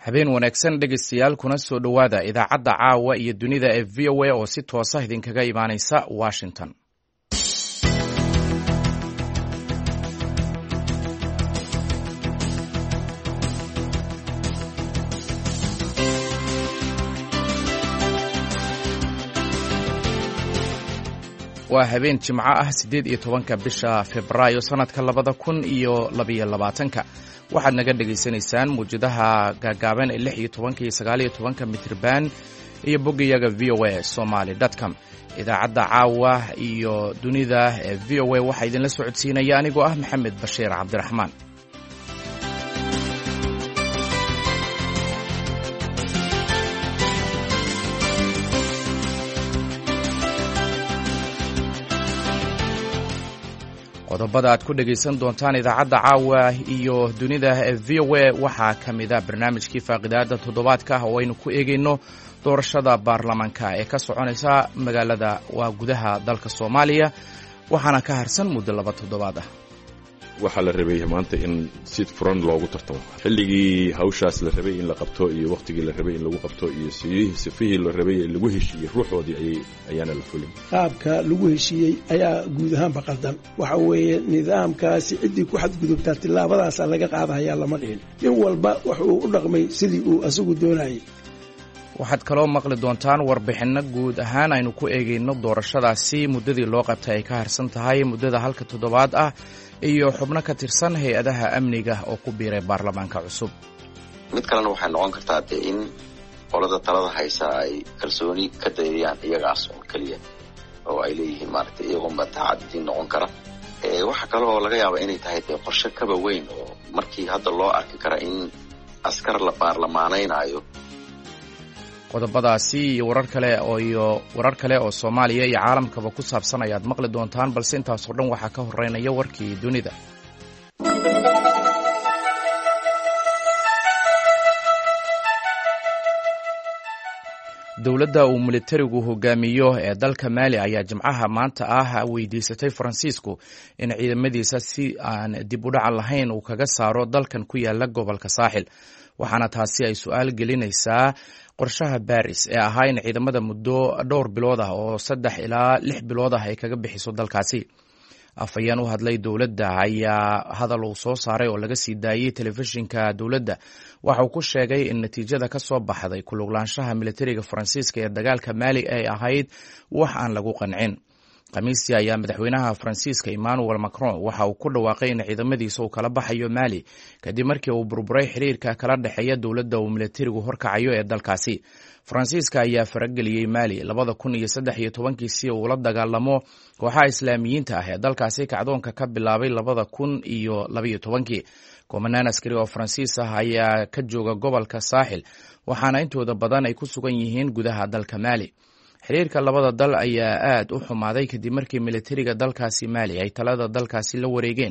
habeen wanaagsan dhegaystayaal kuna soo dhowaada idaacadda caawa iyo dunida ee v o a oo si toosa idinkaga imaanaysa washington. waa habeen jimco ah 18 bisha Febraayo sanadka 2022 waxaad naga dhageysanaysaan muujadaha gaagaaban ee 16 iyo 19 mitirban iyo boggayaga voasomali.com. idaacadda caawa iyo dunida ee VOA waxaa idinla socodsiinaya anigoo ah Maxamed Bashiir Cabdiraxmaan. qodobada aad ku dhegaysan doontaan idaacadda caawa iyo dunida ee VOA waxaa ka mid ah barnaamijkii faaqidaada toddobaadka oo aynu ku eegayno doorashada baarlamaanka ee ka soconaysa magaalada waa gudaha dalka Soomaaliya waxaana ka harsan muddo 2 toddobaad ah. waxaa la rabay maanta in si furan loogu tartamo xilligii hawshaas la rabay in la qabto iyo waqtigii la rabay in lagu qabto iyo sifihii la rabay in lagu heshiiyo ruuxoodii ayaana la fulin. qaabka lagu heshiiyey ayaa guud ahaanba qaldan. waxa weeye nidaamkaasi ciddii ku xadgudubtaa tillaabadaasa laga qaadayaa lama dhihin. nin walba wuxuu u dhaqmay sidii uu asagu doonayay. waxaad kaloo maqli doontaan warbixinno guud ahaan aynu ku eegayno doorashadaasi muddadii loo qabtay ay ka harsan tahay muddada 1 toddobaad ah iyo xubno ka tirsan hay-adaha amniga oo ku biiray baarlamaanka cusub. mid kalena waxay noqon kartaa dee in qolada talada haysa ay kalsooni ka dayriyaan iyagaas oo keliya oo ay leeyihiin maaragtay iyagoonba tacaddin noqon kara. waxa kale oo laga yaaba inay tahay dee qorshe kaba weyn oo markii hadda loo arki kara in askar la baarlamaanaynayo. qodobadaasi iyo warar kale oo Soomaaliya iyo caalamkaba ku saabsan ayaad maqli doontaan balse intaas oo dhan waxaa ka horeynaya warkii dunida. dowladda uu militarigu hogaamiyo ee dalka Maali ayaa jimcaha maanta ah weydiisatay Faransiisku in ciidamadiisa si aan dib u dhac lahayn uu kaga saaro dalkan ku yaala gobolka Saaxil waxaana taasi ay su'aal gelinaysaa qorshaha Paris ee ahaa in ciidamada muddo dhowr bilood ah oo 3 ilaa 6 bilood ah ay kaga bixiso dalkaasi. afayeen u hadlay dowladda ayaa hadal uu soo saaray oo laga sii daayay telefishinka dowladda waxa uu ku sheegay in natiijada ka soo baxday ku luglaanshaha militariga Faransiiska ee dagaalka Maali ay ahayd wax aan lagu qancin. Khamiistii ayaa madaxweynaha Faransiiska Emmanuel Macron waxa uu ku dhawaaqay in ciidamadiisa uu kala baxayo Maali kadib markii uu burburay xiriirka kala dhaxeeya dowladda uu militarigu horkacayo ee dalkaasi. Faransiiska ayaa farageliyay Maali 2013 si uu la dagaalamo kooxaha Islaamiyiinta ah ee dalkaasi kacdoonka ka bilaabay 2012. kumanaan askari oo Faransiis ah ayaa ka jooga gobolka Saaxil waxaana intooda badan ay ku sugan yihiin gudaha dalka Maali. xiriirka labada dal ayaa aad u xumaaday kadib markii militariga dalkaasi Maali ay talada dalkaasi la wareegeen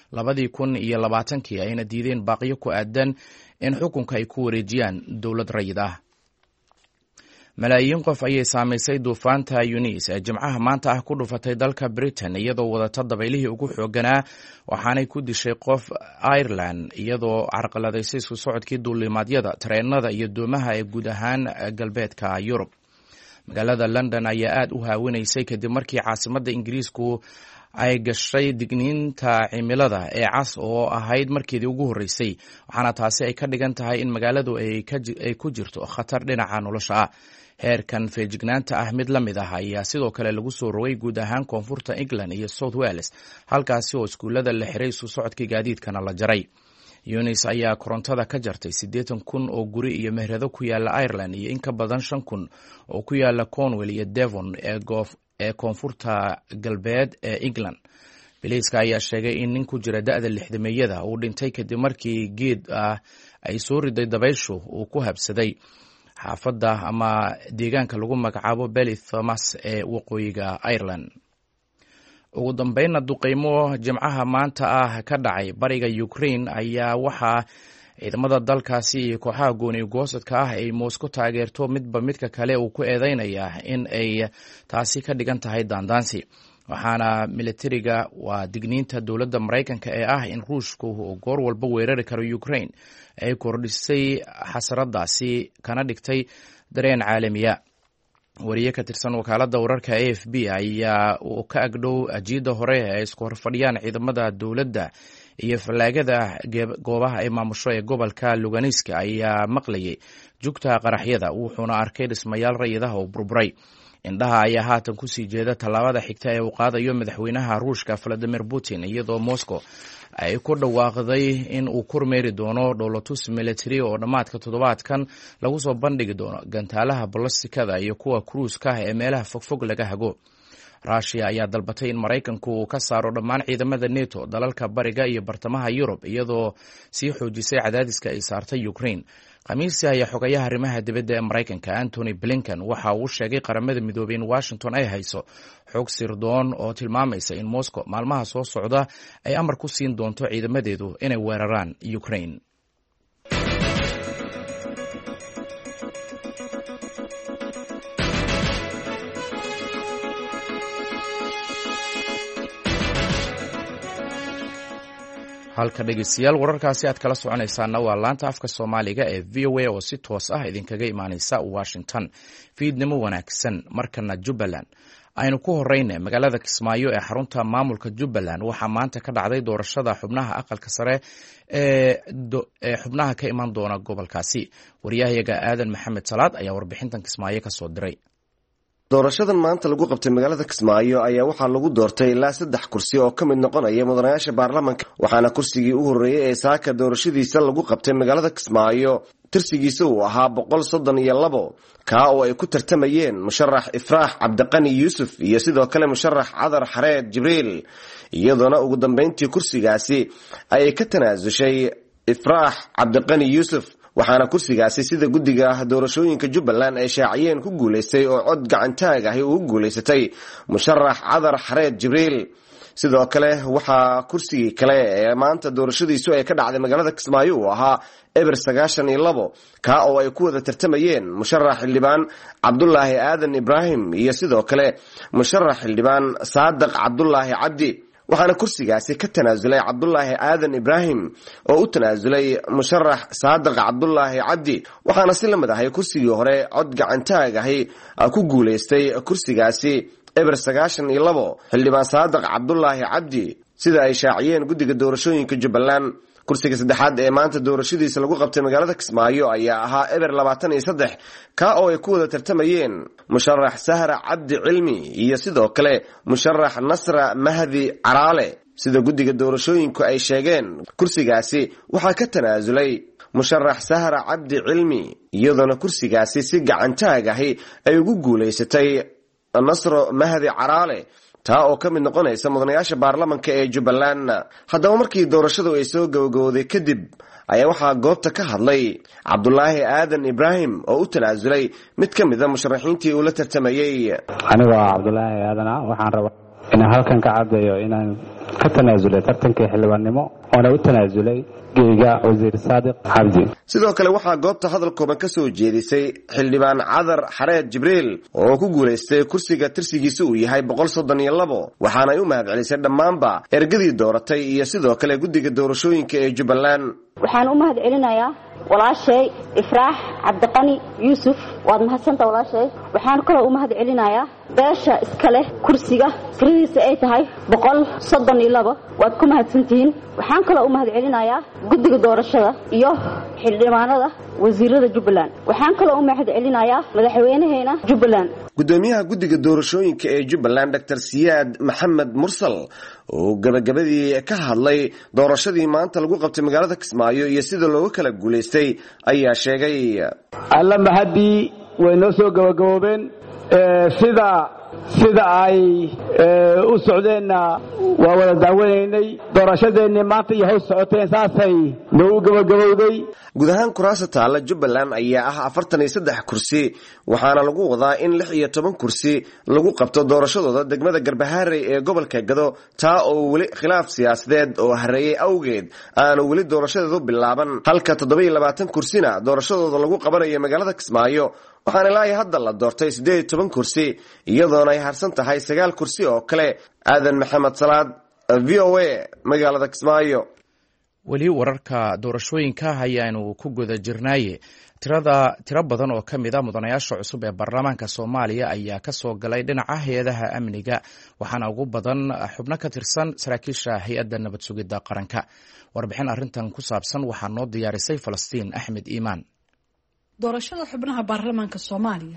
2020 ayna diideen baaqiyo ku aadan in xukunka ay ku wareejiyaan dowlad rayid ah. malaayiin qof ayay saamaysay duufaanta Eunice ee jimcaha maanta ah ku dhufatay dalka Britain iyadoo wadata dabaylihii ugu xooganaa waxaanay ku dishay qof Ireland iyadoo carqaladaysay isku socodkii duulimaadyada tareenada iyo doomaha ee guud ahaan galbeedka Yurub. magaalada London ayaa aad u haawinaysay kadib markii caasimadda Ingiriisku ay gashay digniinta cimilada ee cas oo ahayd markeedii ugu horeysay waxaana taasi ay ka dhigan tahay in magaaladu ay ku jirto khatar dhinaca nolosha ah. heerkan feejignaanta ah mid la mid ah ayaa sidoo kale lagu soo rogay guud ahaan koonfurta England iyo South Wales halkaasi oo iskuulada la xiray isu socodkii gaadiidkana la jaray. Eunice ayaa korontada ka jartay 80,000 oo guri iyo meherado ku yaala Ireland iyo in ka badan 5,000 oo ku yaala Cornwall iyo Devon ee koonfurta galbeed ee England. Biliiska ayaa sheegay in nin ku jira da'da 60meeyada uu dhintay kadib markii geed ay soo riday dabayshu uu ku habsaday xaafadda ama deegaanka lagu magacaabo Belfast ee waqooyiga Ireland. ugu dambeynna duqeymo jimcaha maanta ah ka dhacay bariga Ukraine ayaa waxaa ciidamada dalkaasi iyo kooxaha gooni goosadka ah ay Moscow taageerto midba midka kale uu ku eedeynaya in ay taasi ka dhigan tahay daandaansi. waxaana militariga waa digniinta dowladda maraykanka ee ah in ruushku uu goor walba weerari karo Ukraine ay kordhisay xasaradaasi kana dhigtay dareen caalamiya. wariye ka tirsan wakaaladda wararka AFP ayaa uu ka agdhow ajiida hore ee isku horfadhiyaan ciidamada dowladda iyo falaagada goobaha ay maamusho ee gobolka Lugansk ayaa maqlayay jugta qaraxyada, wuxuuna arkay dhismayaal rayadaha oo burburay. indhaha ayaa haatan kusii jeeda tallaabada xigta ee uu qaadayo madaxweynaha ruushka Vladimir Putin, iyadoo Moscow ay ku dhawaaqday in uu kormeeri doono dhowlatus military oo dhammaadka toddobaadkan lagu soo bandhigi doono gantaalaha ballastikada iyo kuwa cruiska ee meelaha fogfog laga hago. Russia ayaa dalbatay in Maraykanku uu ka saaro dhammaan ciidamada NATO dalalka bariga iyo bartamaha Yurub, iyadoo sii xoojisay cadaadiska ay saartay Ukraine. Khamiistii ayaa xogayaha arrimaha dibadda ee Maraykanka Antony Blinken waxa uu sheegay qaramada midoobay in Washington ay hayso xog sirdoon oo tilmaamaysa in Moscow maalmaha soo socda ay amar ku siin doonto ciidamadeedu inay weeraraan Ukraine. halka dhegeystayaal wararkaasi aad kala soconaysaana waa laanta afka Soomaaliga ee VOA oo si toos ah idinkaga imaanaysa Washington. fiidnimo wanaagsan. markana Jubbaland aynu ku horeyna magaalada Kismaayo ee xarunta maamulka Jubbaland waxaa maanta ka dhacday doorashada xubnaha aqalka sare ee xubnaha ka iman doona gobolkaasi. wariyahayaga Aadan Maxamed Salaad ayaa warbixintan Kismaayo ka soo diray. doorashadan maanta lagu qabtay magaalada Kismaayo ayaa waxaa lagu doortay ilaa 3 kursi oo ka mid noqonaya mudanayaasha baarlamaanka, waxaana kursigii u horeeyay ee saaka doorashadiisa lagu qabtay magaalada Kismaayo tirsigiisa uu ahaa 132 ka oo ay ku tartamayeen musharax Ifraax Cabdiqani Yuusuf iyo sidoo kale musharax Cadar Xareed Jibriil, iyadoona ugu dambeyntii kursigaasi ay ka tanaasushay Ifraax Cabdiqani Yuusuf. waxaana kursigaasi sida guddiga doorashooyinka Jubbaland ay shaaciyeen ku guuleystay oo cod gacantaag ah uu guuleysatay musharax Cadar Xareed Jibriil. sidoo kale waxaa kursigii kale ee maanta doorashadiisu ay ka dhacday magaalada Kismaayo uu ahaa eber 92 ka oo ay ku wada tartamayeen musharax xildhibaan Cabdullaahi Aadan Ibraahim iyo sidoo kale musharax xildhibaan Saadiq Cabdullaahi Cabdi. waxaana kursigaasi ka tanaasulay Cabdullaahi Aadan Ibraahim oo u tanaasulay musharax Saadiq Cabdullaahi Cabdi. waxaana si lamid ah kursigii hore cod gacantaag ah ku guuleystay kursigaasi eber 92 xildhibaan Saadiq Cabdullaahi Cabdi sida ay shaaciyeen guddiga doorashooyinka Jubbaland. kursiga saddexaad ee maanta doorashadiisa lagu qabtay magaalada Kismaayo ayaa ahaa eber 23 ka oo ay ku wada tartamayeen musharax Sahra Cabdi Cilmi iyo sidoo kale musharax Nasra Mahdi Caraale. sida guddiga doorashooyinku ay sheegeen kursigaasi waxaa ka tanaasulay musharax Sahra Cabdi Cilmi, iyadoona kursigaasi si gacantaag ah ay ugu guuleysatay Nasra Mahdi Caraale taa oo ka mid noqonaysa mudanayaasha baarlamaanka ee Jubbaland. haddaba markii doorashadu ay soo gabagabowday kadib ayaa waxaa goobta ka hadlay Cabdullaahi Aadan Ibraahim oo u tanaasulay mid ka mid ah musharaxiintii uu la tartamayay. aniga Cabdullaahi Aadan waxaan rabaa inaan halkan ka cadeeyo inaan ka tanaasulay tartankii xildhibaannimo oo u tanaasulay geega wasiir Saadiq Cabdi. sidoo kale waxaa goobta hadal kooban ka soo jeedisay xildhibaan Cadar Xareed Jibriil oo ku guuleystay kursiga tirsigiisa uu yahay 132, waxaana ay u mahadcelisay dhammaanba ergadii dooratay iyo sidoo kale guddiga doorashooyinka ee Jubbaland. waxaan u mahadcelinayaa walaashay Ifraax Cabdiqani Yuusuf. waad mahadsantahay walaashay. waxaan kaloo u mahadcelinayaa beesha iska leh kursiga tiradiisa ay tahay 132. waad ku mahadsantihiin. waxaan kaloo u mahadcelinayaa guddiga doorashada iyo xildhibaanada wasiirada Jubbaland. waxaan kaloo u mahadcelinayaa madaxweynaheena Jubbaland. gudoomiyaha guddiga doorashooyinka ee Jubbaland Dr. Siyaad Maxamed Mursal oo gabagabadii ka hadlay doorashadii maanta lagu qabtay magaalada Kismaayo iyo sida looga kala guuleystay ayaa sheegay alla mahadii way noo soo gabagaboobeen sida ay u socdeenna waa wada daawaynay. doorashadeennii maanta iyo hoos socoteen saasay noo gabagabowday. guud ahaan kuraasta taalla Jubbaland ayaa ah 43 kursi, waxaana lagu wadaa in 16 kursi lagu qabto doorashadooda degmada Garbaharey ee gobolka Gado, taa oo weli khilaaf siyaasadeed oo hareeyay awgeed aanu weli doorashadeedu bilaaban, halka 27 kursina doorashadooda lagu qabanayo magaalada Kismaayo waxaana ilaa iyo hadda la doortay 18 kursi iyadoona ay harsan tahay 9 kursi oo kale. aadan maxamed salaad, VOA, magaalada Kismaayo. weli wararka doorashooyinka ayaanu ku guda jirnaaye tiro badan oo ka mid a mudanayaasha cusub ee baarlamaanka Soomaaliya ayaa ka soo galay dhinaca hay'adaha amniga, waxaana ugu badan xubno ka tirsan saraakiisha hay'adda nabad sugidda qaranka. warbixin arrintan ku saabsan waxaa noo diyaarisay Falastiin Axmed Iimaan. doorashada xubnaha baarlamaanka Soomaaliya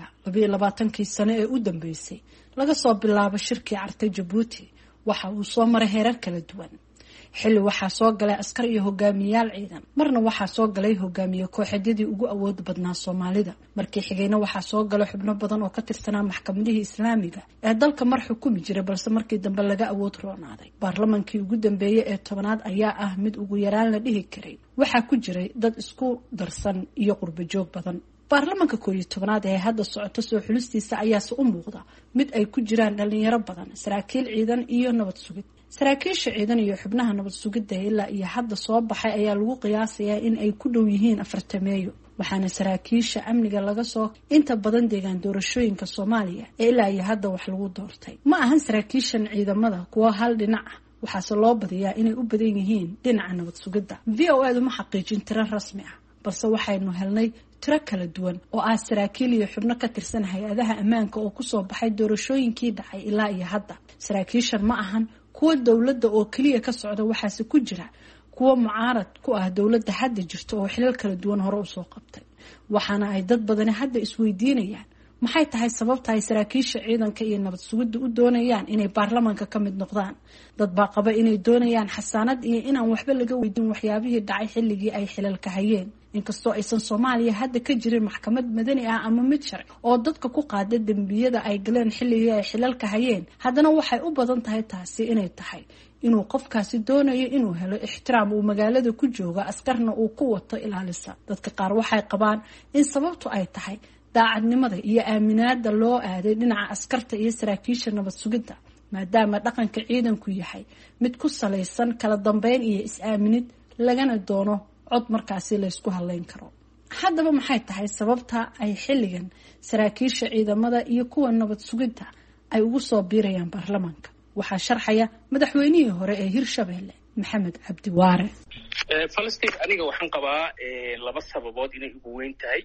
22 sano ee u dambeysay laga soo bilaabo shirkii Carta Jabuuti waxa uu soo maray heerar kala duwan. xilli waxaa soo galay askar iyo hogaamiyayaal ciidan, marna waxaa soo galay hogaamiye kooxeedyadii ugu awood badnaa Soomaalida, markii xigayna waxaa soo galay xubno badan oo ka tirsanaa maxkamadihii islaamiga ee dalka mar xukumi jiray balse markii dambe laga awood roonaaday. baarlamaankii ugu dambeeyay ee 10aad ayaa ah mid ugu yaraan la dhihi karay waxaa ku jiray dad isku darsan iyo qurbo joog badan. baarlamaanka 11aad ee hadda socoto soo xulistiisa ayaase u muuqda mid ay ku jiraan dhalinyaro badan, saraakiil ciidan iyo nabad sugid. saraakiisha ciidan iyo xubnaha nabad sugidda ilaa iyo hadda soo baxay ayaa lagu qiyaasayaa in ay ku dhow yihiin 40, waxaana saraakiisha amniga laga soo inta badan deegaan doorashooyinka Soomaaliya ee ilaa iyo hadda wax lagu doortay. ma ahan saraakiishan ciidamada kuwa hal dhinac ah, waxaase loo badiyaa inay u badan yihiin dhinaca nabad sugidda. VOA ma xaqiijin tiro rasmi ah, balse waxaynu helnay tiro kala duwan oo ah saraakiil iyo xubno ka tirsan hay'adaha ammaanka oo ku soo baxay doorashooyinkii dhacay ilaa iyo hadda. saraakiishan ma ahan kuwa dawladda oo kaliya ka socda, waxaase ku jira kuwa mucaarad ku ah dawladda hadda jirta oo xilal kala duwan hore u soo qabtay. waxaana ay dad badani hadda isweydiinayaan maxay tahay sababta ay saraakiisha ciidanka iyo nabad sugidda u doonayaan inay baarlamaanka ka mid noqdaan. dad baa qaba inay doonayaan xasaanad iyo inaan waxba laga weydiin waxyaabihii dhacay xilligii ay xilalka hayeen. inkastoo aysan Soomaaliya hadda ka jirin maxkamad madani ah ama mid sharci oo dadka ku qaada dambiyada ay galeen xilligii ay xilalka hayeen, haddana waxay u badan tahay taasi inay tahay inuu qofkaasi doonayo inuu helo ixtiraam uu magaalada ku jooga, askarna uu ku wato ilaalisa. dadka qaar waxay qabaan in sababtu ay tahay daacadnimada iyo aaminaadda loo aaday dhinaca askarta iyo saraakiisha nabad sugidda, maadaama dhaqanka ciidanku yahay mid ku salaysan kala dambeyn iyo is-aaminid, lagana doono cod markaasi la isku halayn karo. haddaba maxay tahay sababta ay xilligan saraakiisha ciidamada iyo kuwa nabad sugidda ay ugu soo biirayaan baarlamaanka? waxaa sharxaya madaxweynihii hore ee Hirshabelle Maxamed Cabdi Waare. Falastiin, aniga waxaan qabaa 2 sababood inay ugu weyn tahay.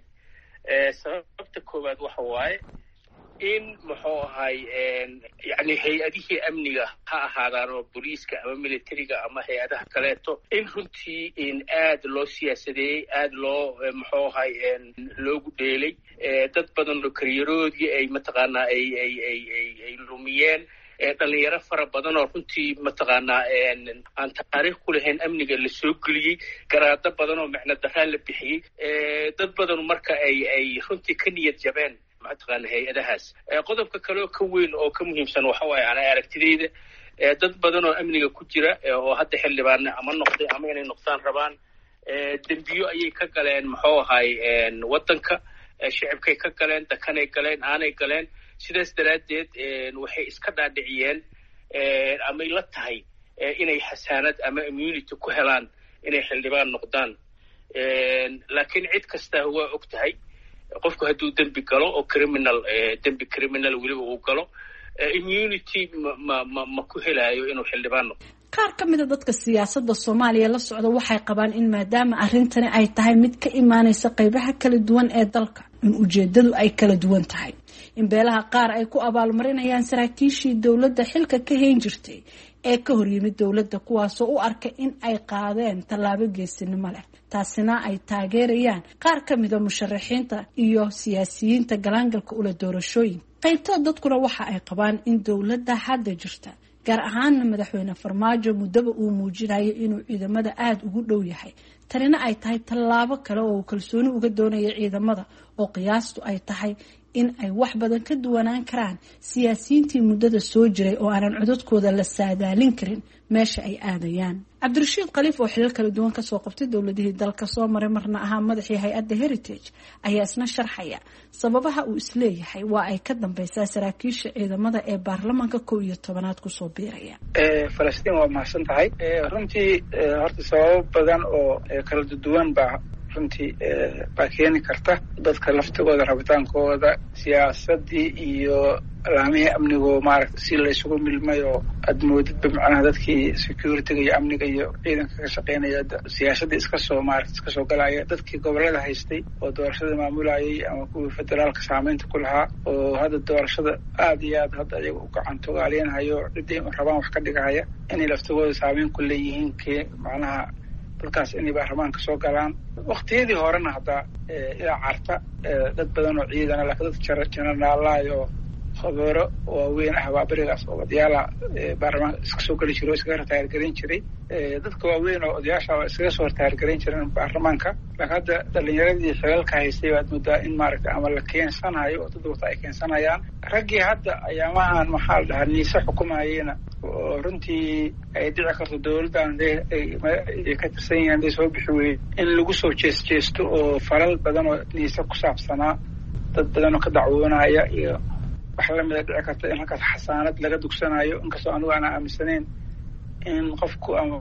sababta koowaad waxa waaye in muxuu ahay yani hay-adihii amniga ha ahaadaan oo booliiska ama militariga ama hay-adaha kaleeto in runtii in aad loo siyaasadeeyey, aad loo muxuu ahay loogu dheelay. dad badan oo karyaroodii ay mataqaanaa ay lumiyeen. dhalinyaro fara badan oo runtii mataqaanaa aan taariikh ku lahayn amniga la soo geliyey, garaado badan oo macno daraan la bixiyey. dad badan marka ay runtii ka niyad jabeen mataqaana hay-adahaas. qodobka kale oo ka weyn oo ka muhiimsan waxa waaye ana aragtidayda dad badan oo amniga ku jira oo hadda xildhibaan ama noqday ama inay noqdaan rabaan, dembiyo ayay ka galeen muxuu ahay waddanka, shicibkay ka galeen, dakanay galeen, aanay galeen. sidaas daraaddeed waxay iska dhaadhiciyeen amay la tahay inay xasaanad ama immunity ku helaan inay xildhibaan noqdaan. laakiin cid kasta waa og tahay qofku hadduu dembi galo oo dembi criminal weliba uu galo, immunity ma ku helaayo inuu xildhibaan noqdo. qaar ka mid a dadka siyaasadda Soomaaliya la socda waxay qabaan in maadaama arrintani ay tahay mid ka imaanaysa qaybaha kala duwan ee dalka, in ujeedadu ay kala duwan tahay. in beelaha qaar ay ku abaalmarinayaan saraakiishii dawladda xilka ka hayn jirtay ee ka hor yimid dawladda, kuwaasoo u arka in ay qaadeen tallaabo geesinimo leh. taasina ay taageerayaan qaar ka mid a musharaxiinta iyo siyaasiyiinta galaangalka ula doorashooyin. qaybtood dadkuna waxa ay qabaan in dawladda hadda jirta, gaar ahaanna madaxweyne Farmaajo, muddaba uu muujinayo inuu ciidamada aad ugu dhow yahay. tanina ay tahay tallaabo kale oo uu kalsooni uga doonayo ciidamada, oo qiyaastu ay tahay in ay wax badan ka duwanaan karaan siyaasiyiintii muddada soo jiray oo aanan codadkooda la saadaalin karin meesha ay aadayaan. Cabdirashiid Khaliif oo xilal kala duwan kasoo qabtay dawladihii dalka soo maray, marna ahaa madaxii hay-adda Heritage, ayaa isna sharxaya sababaha uu isleeyahay waa ay ka dambeysaa saraakiisha ciidamada ee baarlamaanka 11aad kusoo biiraya. Falastiin waa mahadsan tahay. runtii horta sababo badan oo kala duwan baa runtii baa keeni karta dadka laftigooda rabitaankooda siyaasadii iyo laamihii amnigo maaragta si laysugu milmay oo aad moodidba macnaha dadkii securityga iyo amniga iyo ciidanka ka shaqeynaya siyaasadii iska soo galaya dadkii gobolada haystay oo doorashada maamulayay ama kuwii federaalka saameynta ku lahaa oo hadda doorashada aad iyo aad hadda ayaga u gacantogaaleenhayo ciddii rabaan wax ka dhigahaya inay laftigooda saameyn ku leeyihiin macnaha dadkaas inay baarlamaanka soo galaan waktiyadii horena hadda ilaa carta dad badan oo ciidana laakiin dad jenaraalayo khabeero waaweyn ah baa berigaas oo odayaala baarlamaanka iska soo geli jiray oo iskaga ritaayargareyn jiray dadka waaweyn oo odayaasha iskaga soo ritaayargareyn jireen baarlamaanka laakiin hadda dhalinyaradii xilalka haystay baad moodaa in maaragta ama la keensanayo oo dad wata ay keensanayaan raggii hadda ayaamahan maxaa la dhahaa niise xukumayeyna oo runtii ay dhici karto dawladdan ay ka tirsan yihiin hadday soo bixi weyey in lagu soo jeesjeesto oo falal badan oo niise ku saabsanaa dad badan oo ka dacwoonaya iyo wax lamida dhici karta in halkaas xasaanad laga dugsanayo inkastoo anigu aan aaminsanayn in qofku ama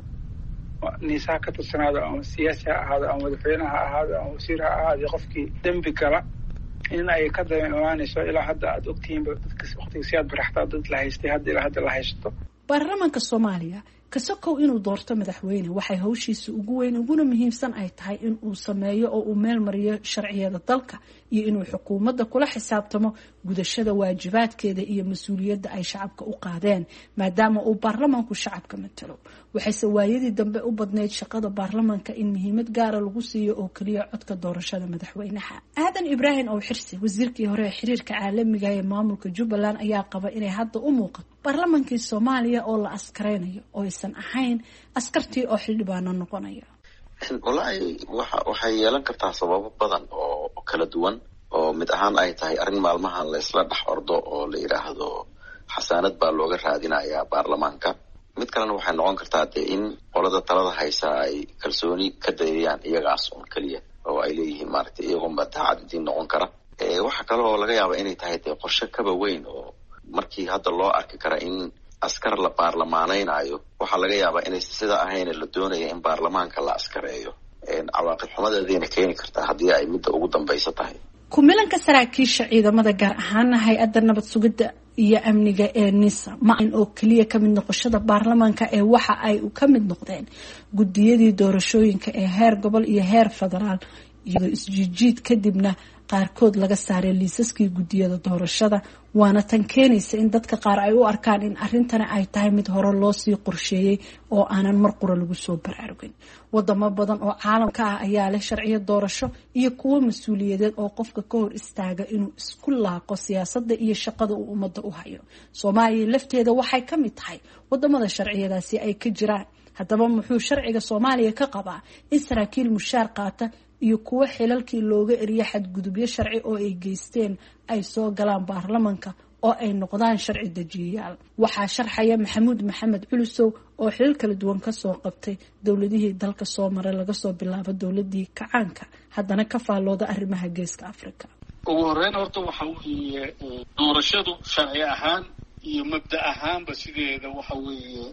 niisaha ka tirsanaado ama siyaasi ha ahaado ama madaxweyne ha ahaado ama wasiir ha ahaado qofkii dembi gala in ay ka daba imaanayso ilaa hadda aad ogtihiinba dadka waqtiga siyaad baraxtaa dad la haystay hadda ilaa hadda la haysto baarlamaanka Soomaaliya kasokow inuu doorto madaxweyne waxay hawshiisa ugu weyn uguna muhiimsan ay tahay in uu sameeyo oo uu meel mariyo sharciyada dalka iyo inuu xukuumadda kula xisaabtamo gudashada waajibaadkeeda iyo mas'uuliyadda ay shacabka u qaadeen maadaama uu baarlamaanku shacabka matalo waxay waayadii dambe u badneyd shaqada baarlamaanka in muhiimad gaar ah lagu siiyo oo kaliya codka doorashada madaxweynaha aadan ibraahim oo xirsi wasiirkii hore ee xiriirka caalamiga ee maamulka Jubbaland ayaa qaba inay hadda u muuqato baarlamaankii Soomaaliya oo la askareynayo oo aysan ahayn askartii oo xildhibaano noqonaya walahi waxay yeelan kartaa sababo badan oo kala duwan oo mid ahaan ay tahay arrin maalmahan la isla dhex ordo oo la yiraahdo xasaanad baa looga raadinayaa baarlamaanka mid kalena waxay noqon kartaa in qolada talada haysa ay kalsooni ka dayriyaan iyagaas oo kaliya oo ay leeyihiin maaragtay iyagoon ba taacadin noqon kara waxa kale oo laga yaabaa inay tahay qorshe kaba weyn oo markii hadda loo arki kara in askar la baarlamaanaynayo waxaa laga yaabaa inay sida ahayn la doonayo in baarlamaanka la askareeyo cawaaqib xumadeedina keeni kartaa haddii ay midda ugu dambaysa tahay kumilanka saraakiisha ciidamada gaar ahaan hay-adda nabad sugidda iyo amniga ee NISA ma in oo kaliya ka mid noqoshada baarlamaanka ee waxa ay ka mid noqdeen gudiyadii doorashooyinka ee heer gobol iyo heer federaal iyadoo isjiijiid kadibna qaarkood laga saaray liisaskii gudiyada doorashada waana tan keenaysa in dadka qaar ay u arkaan in arrintani ay tahay mid hore loo sii qorsheeyay oo aanan mar qura lagu soo baraarugin wadamo badan oo caalamka ah ayaa leh sharciyo doorasho iyo kuwo mas'uuliyadeed oo qofka ka hor istaaga inuu isku laaqo siyaasadda iyo shaqada uu ummadda u hayo Soomaaliya lafteeda waxay ka mid tahay wadamada sharciyadaasi ay ka jiraan haddaba muxuu sharciga Soomaaliya ka qabaa in saraakiil mushaar qaata iyo kuwa xilalkii looga eriyo xadgudubyo sharci oo ay geysteen ay soo galaan baarlamaanka oo ay noqdaan sharci dejiyayaal waxaa sharxaya Maxamuud Maxamed Culusow oo xilal kala duwan ka soo qabtay dowladihii dalka soo maray laga soo bilaabo dowladii kacaanka haddana ka faalooda arrimaha geeska Afrika ugu horeyn horta waxa weeye doorashadu sharci ahaan iyo mabda ahaanba sideeda waxa weeye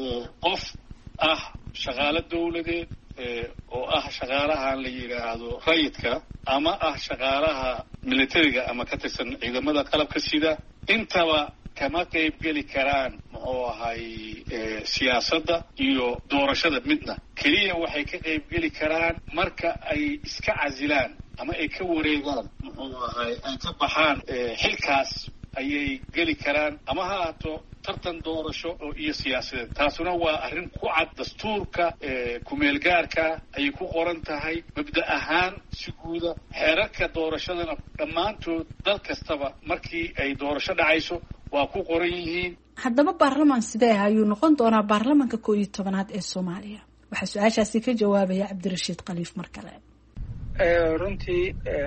qof ah shaqaale dowladeed oo ah shaqaalaha la yiraahdo rayidka ama ah shaqaalaha militariga ama ka tirsan ciidamada qalabka sida intaba kama qayb geli karaan muxuu ahay siyaasadda iyo doorashada midna kaliya waxay ka qayb geli karaan marka ay iska casilaan ama ay ka wareegaan muxuu ahay ay ka baxaan xilkaas ayay geli karaan ama ha ahaato tartan doorasho oo iyo siyaasadeed taasuna waa arrin ku cad dastuurka kumeelgaarka ayay ku qoran tahay mabda ahaan si guuda xeerarka doorashadana dhammaantood dal kastaba markii ay doorasho dhacayso waa ku qoran yihiin haddaba baarlamaan sidee ayuu noqon doonaa baarlamaanka 11aad ee Soomaaliya waxaa su-aashaasi ka jawaabaya Cabdirashiid Khaliif mar kale runtii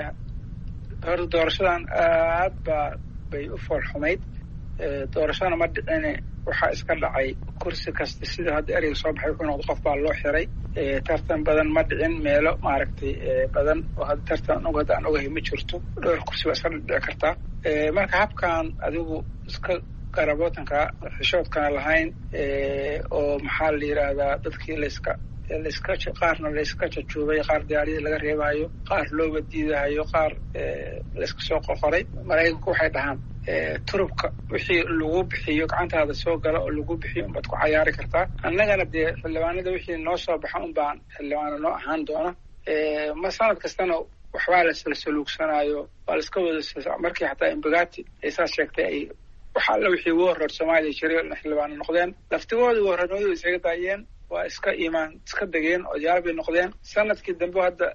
hor doorashadan aad bay u foolxumayd doorashana ma dhicin waxaa iska dhacay kursi kasta sida hadda ereyga soo baxay wuxuu noqday qof baa loo xiray tartan badan ma dhicin meelo maaragtay badan oo hadda tartan hadda aan ogahay ma jirto dhowr kursi baa iska dhici kartaa marka habkan adigu iska garabootanka xishoodkana lahayn oo maxaa la yiraahdaa dadkii layska qaarna layska jajuubay, qaar diyaariyada laga reebayo, qaar looba diidahayo, qaar layska soo qoqoray. Maraykanku waxay dhahaan turubka wixii lagu bixiyo gacantaada soo gala oo lagu bixiyo unbaad ku cayaari kartaa. annagana dee xildhibaanada wixii noo soo baxa unbaan xildhibaano noo ahaan doona. ma sanad kastana waxbaa lasla saluugsanayo, waa laiska wada markii xataa imbagati ay saas sheegtay ay waxa alla wixii ugu horreer Soomaaliya jiray xildhibaano noqdeen, laftigooda horreernimadu isaga daayeen, waa iska iska degeen oo diyaar bay noqdeen. sanadkii dambe hadda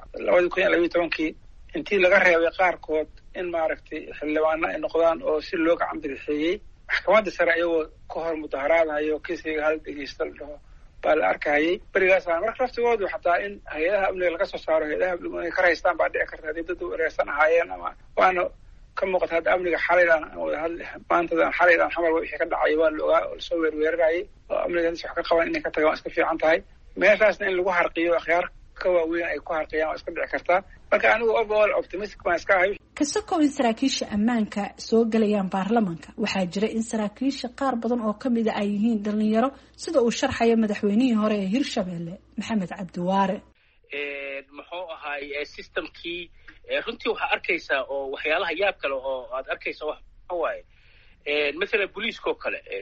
2012 intii laga reebay qaarkood in maaragtay xildhibaano ay noqdaan oo si loo gacan bidixeeyey, maxkamadda sare ayagoo ka hor mudaharaadayo kiisiga hal dhegeysta la dhaho baa la arkayay. berigaasaan marka laftigoodu xataa in hay-adaha amniga laga soo saaro, hay-adaha amniga inay ka raystaan baa dhici karta haddii dad u wareersan ahaayeen. ama waana ka muuqata hadda amniga xalaydan maantadan xalaydan xamal wixii ka dhacay waa la ogaa oo lasoo weerarayay, oo amniga wax ka qaban inay ka tagaan waa iska fiican tahay. meeshaasna in lagu harqiyo akhyaar ka waaweyn ay ku harqiyaan waa iska dhici kartaa. marka anigu overall optimistic baan iska ahay. kasakoo in saraakiisha ammaanka soo galayaan baarlamanka, waxaa jira in saraakiisha qaar badan oo kamid a ay yihiin dhalinyaro, sida uu sharxayo madaxweynihii hore ee Hirshabelle Maxamed Cabdiwaare. muxuu ahaay systemkii runtii waxaa arkaysaa oo waxyaalaha yaab kale oo aad arkaysa waxa waaye مثلا بوليسكو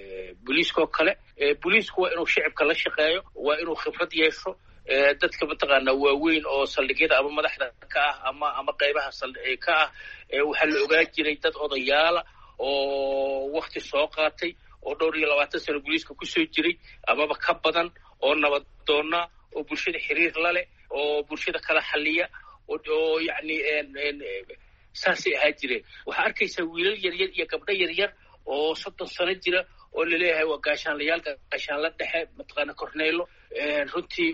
كله بوليسكو إنه شعب كله شقاية وإنه خبرة يشرو dadka mataqaana waaweyn oo saldhigyada ama madaxda ka ah ama qaybaha ka ah waxa la ogaa jiray dad odayaala oo waqti soo qaatay oo 22 sano booliiska ku soo jiray amaba ka badan oo nabad doona oo bulshada xiriir la leh oo bulshada kala xalliya oo yani saasi ahaa jireen. waxa arkaysa wiilal yaryar iyo gabdho yaryar oo 30 sano jira oo la leeyahay waa gaashaanlayaal gaashaan la dhexe mataqaana korneelo runtii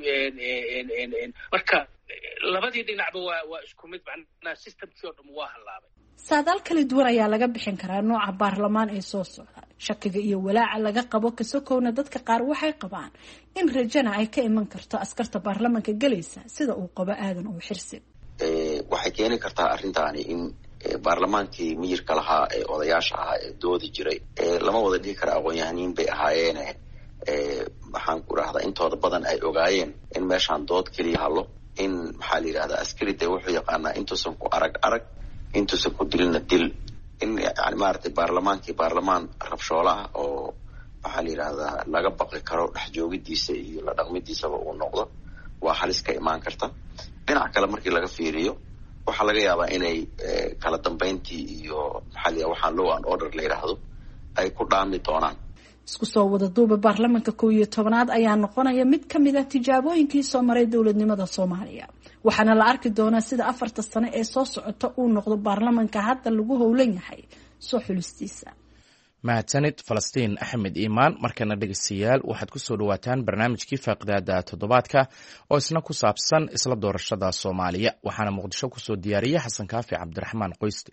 marka labadii dhinacba waa isku mid, macnaha systemkii oo dhan waa halaabay. saadaal kala duwan ayaa laga bixin karaa nooca baarlamaan ee soo socda. shakiga iyo walaaca laga qabo kasokowna dadka qaar waxay qabaan in rajana ay ka iman karto askarta baarlamaanka galaysa, sida uu qabo aadan uu xirsi. waxay keeni kartaa arrintaani in baarlamaankii miyirka lahaa ee odayaasha ahaa ee doodi jiray lama wada dhihi kara aqoon-yahaniin bay ahaayeen. waxaan ku rahdaa intooda badan ay ogaayeen in meeshaan dood keliya halo, in maxaa la yidhahdaa askari dee wuxuu yaqaanaa intuusan ku arag intuusan ku dilina dil, in yani maaragtay baarlamaan rabshoola ah oo maxaa la yidhahdaa laga baqi karo dhex joogidiisa iyo la dhaqmidiisaba uu noqdo, waa halis ka imaan karta. dhinac kale markii laga fiiriyo waxaa laga yaabaa inay kala dambeyntii iyo maxaa la yidhahdaa waxaan law and order la yidhaahdo ay ku dhaami doonaan. isku soo wada duuba baarlamaanka 11 ayaa noqonaya mid kamid ah tijaabooyinkii soo maray dowladnimada Soomaaliya, waxaana la arki doonaa sida 4 sano ee soo socota uu noqdo baarlamaanka hadda lagu howlan yahay soo xulistiisa. mahadsanid Falastiin Axmed Iimaan. markana dhegeystayaal waxaad ku soo dhawaataan barnaamijkii faaqidaada toddobaadka oo isna ku saabsan isla doorashada Soomaaliya, waxaana Muqdisho ku soo diyaariyay Xasan Kaafi Cabdiraxmaan Qoyste.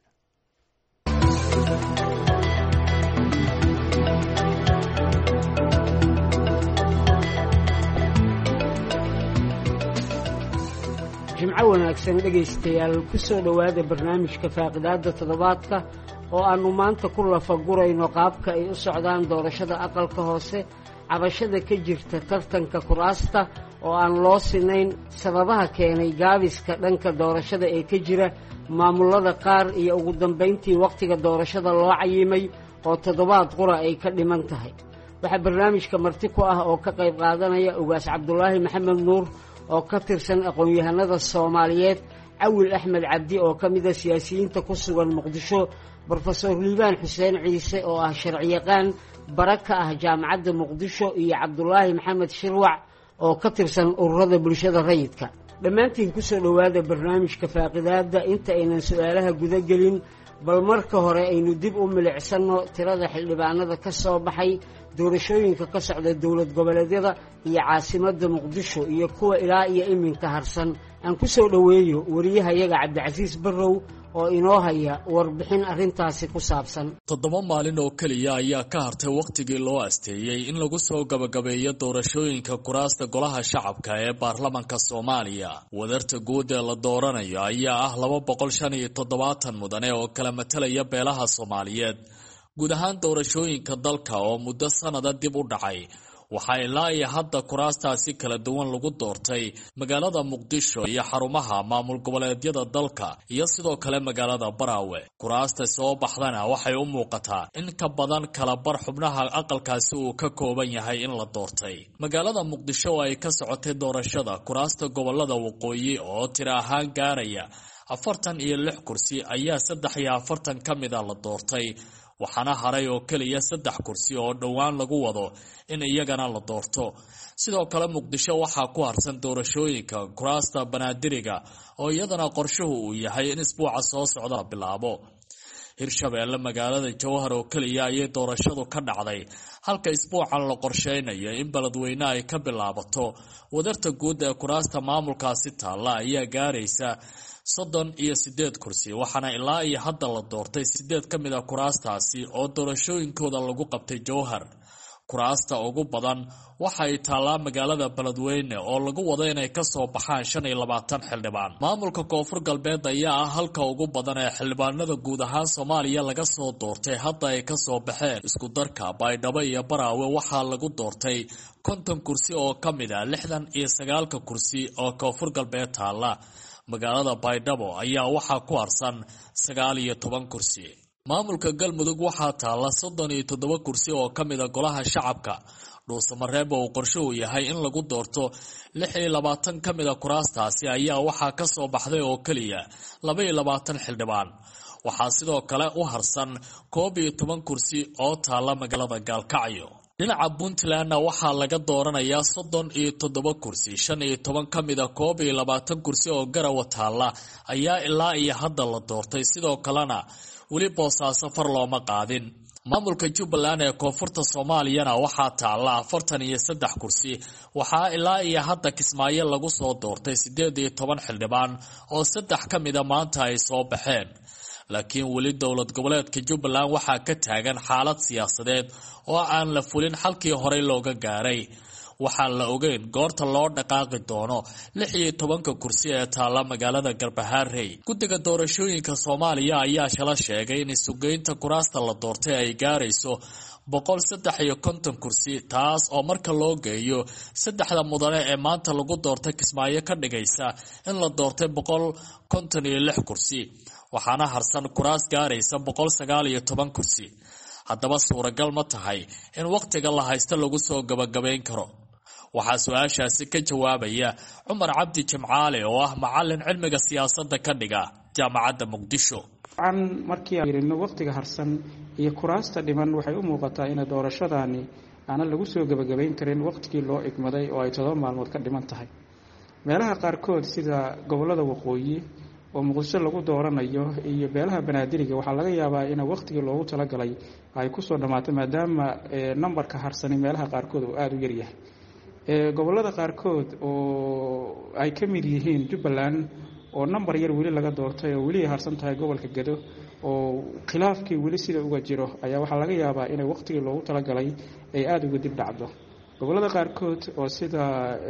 jimco wanaagsan dhegaystayaal, ku soo dhowaada barnaamijka faaqidaada toddobaadka oo aanu maanta ku lafagurayno qaabka ay u socdaan doorashada aqalka hoose, cabashada ka jirta tartanka kuraasta oo aan loo sinayn, sababaha keenay gaabiska dhanka doorashada ee ka jira maamulada qaar, iyo ugu dambayntii wakhtiga doorashada loo cayimay oo toddobaad qura ay ka dhiman tahay. waxaa barnaamijka marti ku ah oo ka qayb qaadanaya ugaas cabdulaahi maxamed nuur oo ka tirsan aqoon-yahanada Soomaaliyeed, Cawil Axmed Cabdi oo ka mid ah siyaasiyiinta ku sugan Muqdisho, Professor Liibaan Xuseen Ciise oo ah sharciyaqaan bara ka ah jaamacadda Muqdisho, iyo Cabdulaahi Maxamed Shirwac oo ka tirsan ururada bulshada rayidka. dhammaantiin ku soo dhowaada barnaamijka faaqidaada. inta aynan su'aalaha guda gelin, bal marka hore aynu dib u milicsano tirada xildhibaanada ka soo baxay doorashooyinka ka socda dowlad goboleedyada iyo caasimadda Muqdisho iyo kuwa ilaa iyo iminka harsan. aan ku soo dhoweeyo wariyahayaga Cabdicasiis Barrow oo inoo haya warbixin arrintaasi ku saabsan. 7 maalin oo kaliya ayaa ka hartay waqtigii loo asteeyay in lagu soo gabagabeeyo doorashooyinka kuraasta golaha shacabka ee baarlamaanka Soomaaliya. wadarta guud ee la dooranayo ayaa ah 275 mudane oo kala matalaya beelaha Soomaaliyeed. guud ahaan doorashooyinka dalka oo muddo sanada dib u dhacay waxaa ilaa iyo hadda kuraastaasi kala duwan lagu doortay magaalada Muqdisho iyo xarumaha maamul goboleedyada dalka iyo sidoo kale magaalada Baraawe. Kuraasta soo baxdana waxay u muuqataa in ka badan kala bar xubnaha aqalkaasi uu ka kooban yahay in la doortay. Magaalada Muqdisho ay ka socotay doorashada kuraasta gobolada waqooyi oo tiro ahaan gaaraya 46 kursi ayaa 43 ka mid ah la doortay. waxaana haray oo kaliya 3 kursi oo dhawaan lagu wado in iyagana la doorto. sidoo kale Muqdisho waxaa ku harsan doorashooyinka kuraasta banaadiriga oo iyadana qorshuhu uu yahay in isbuuca soo socda bilaabo. Hirshabeelle magaalada Jowhar oo kaliya ayay doorashadu ka dhacday, halka isbuucan la qorsheynayo in Beledweyne ay ka bilaabato. wadarta guud ee kuraasta maamulkaasi taala ayaa gaaraysa 38 kursi, waxaana ilaa iyo hadda la doortay 8 ka mid ah kuraastaasi oo doorashooyinkooda lagu qabtay Jowhar. kuraasta ugu badan waxay taalaa magaalada Beledweyne oo lagu wado inay ka soo baxaan 25 xildhibaan. Maamulka Koonfur Galbeed ayaa ah halka ugu badan ee xildhibaanada guud ahaan Soomaaliya laga soo doortay. hadda ay ka soo baxeen isku darka Baydhabo iyo Baraawe waxaa lagu doortay 50 kursi oo ka mid ah 69 kursi oo Koonfur Galbeed taala. magaalada Baydhabo ayaa waxaa ku harsan 19 kursi. maamulka Galmudug waxaa taala 37 kursi oo ka mid ah golaha shacabka. Dhuusamareeb oo qorshuhu yahay in lagu doorto 26 ka mid ah kuraastaasi ayaa waxaa ka soo baxday oo kaliya 22 xildhibaan. waxaa sidoo kale u harsan 11 kursi oo taala magaalada Gaalkacyo. dhinaca Puntland waxaa laga dooranayaa 37 kursi, 15 ka mid ah 22 kursi oo Garowe taala ayaa ilaa iyo hadda la doortay. sidoo kalena weli Boosaaso far looma qaadin. maamulka Jubbaland ee koonfurta Soomaaliyana waxaa taala 43 kursi, waxaa ilaa iyo hadda Kismaayo lagu soo doortay 18 xildhibaan oo 3 ka mid ah maanta ay soo baxeen. laakiin weli dowlad goboleedka Jubbaland waxaa ka taagan xaalad siyaasadeed oo aan la fulin halkii hore looga gaaray. waxaan la ogeyn goorta loo dhaqaaqi doono 16 kursi ee taala magaalada Garbaharey. guddiga doorashooyinka Soomaaliya ayaa shala sheegay in isugeynta kuraasta la doortay ay gaarayso 153 kursi, taas oo marka loo geeyo 3 mudane ee maanta lagu doortay Kismaayo ka dhigaysa in la doortay 156 kursi. waxaana harsan kuraas gaaraysa 119 kursi. haddaba suuragal ma tahay in waqtiga la haysto lagu soo gabagabayn karo? waxaa su-aashaasi ka jawaabaya Cumar Cabdi Jimcaale oo ah macallin cilmiga siyaasadda ka dhiga jaamacadda Muqdisho. markii ay yirino waqtiga harsan iyo kuraasta dhiman waxay u muuqataa in doorashadaani aan lagu soo gabagabayn karin waqtigii loo igmaday oo ay 7 maalmood ka dhiman tahay. meelaha qaarkood sida gobolada waqooyi oo Muqdisho lagu dooranayo iyo beelaha banaadiriga waxaa laga yaabaa in waqtigii loogu talagalay ay ku soo dhamaatay maadaama numberka harsan meelaha qaarkood uu aad u yar yahay. gobolada qaarkood oo ay ka mid yihiin Jubbaland oo number yar weli laga doortay oo weli harsan tahay gobolka Gedo oo khilaafkii weli sida uga jiro ayaa waxaa laga yaabaa in waqtigii loogu talagalay ay aad uga dib dhacdo. gobolada qaarkood oo sida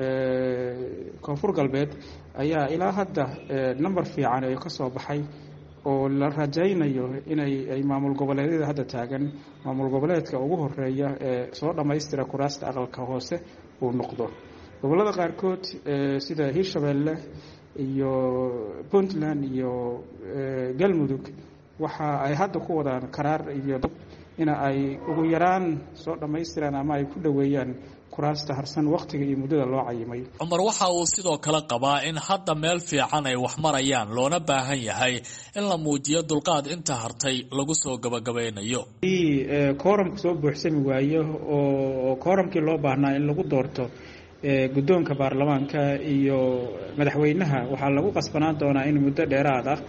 Koonfur Galbeed ayaa ilaa hadda number fiican ay ka soo baxay oo la rajaynayo inay maamul goboleedyada hadda taagan maamul goboleedka ugu horeeya ee soo dhameystira kuraasta aqalka hoose uu noqdo. gobolada qaarkood sida Hirshabeelle iyo Puntland iyo Galmudug waxa ay hadda ku wadaan qaraar iyo in ay ugu yaraan soo dhameystiraan ama ay ku dhaweeyaan kuraasta harsan waqtiga iyo muddada loo cayimay. Cumar waxa uu sidoo kale qabaa in hadda meel fiican ay wax marayaan loona baahan yahay in la muujiyo dulqaad inta hartay lagu soo gabagabeynayo. kooramku soo buuxsami waayo oo kooramkii loo baahnaa in lagu doorto guddoonka baarlamaanka iyo madaxweynaha waxaa lagu qasbanaan doonaa in muddo dheeraad ah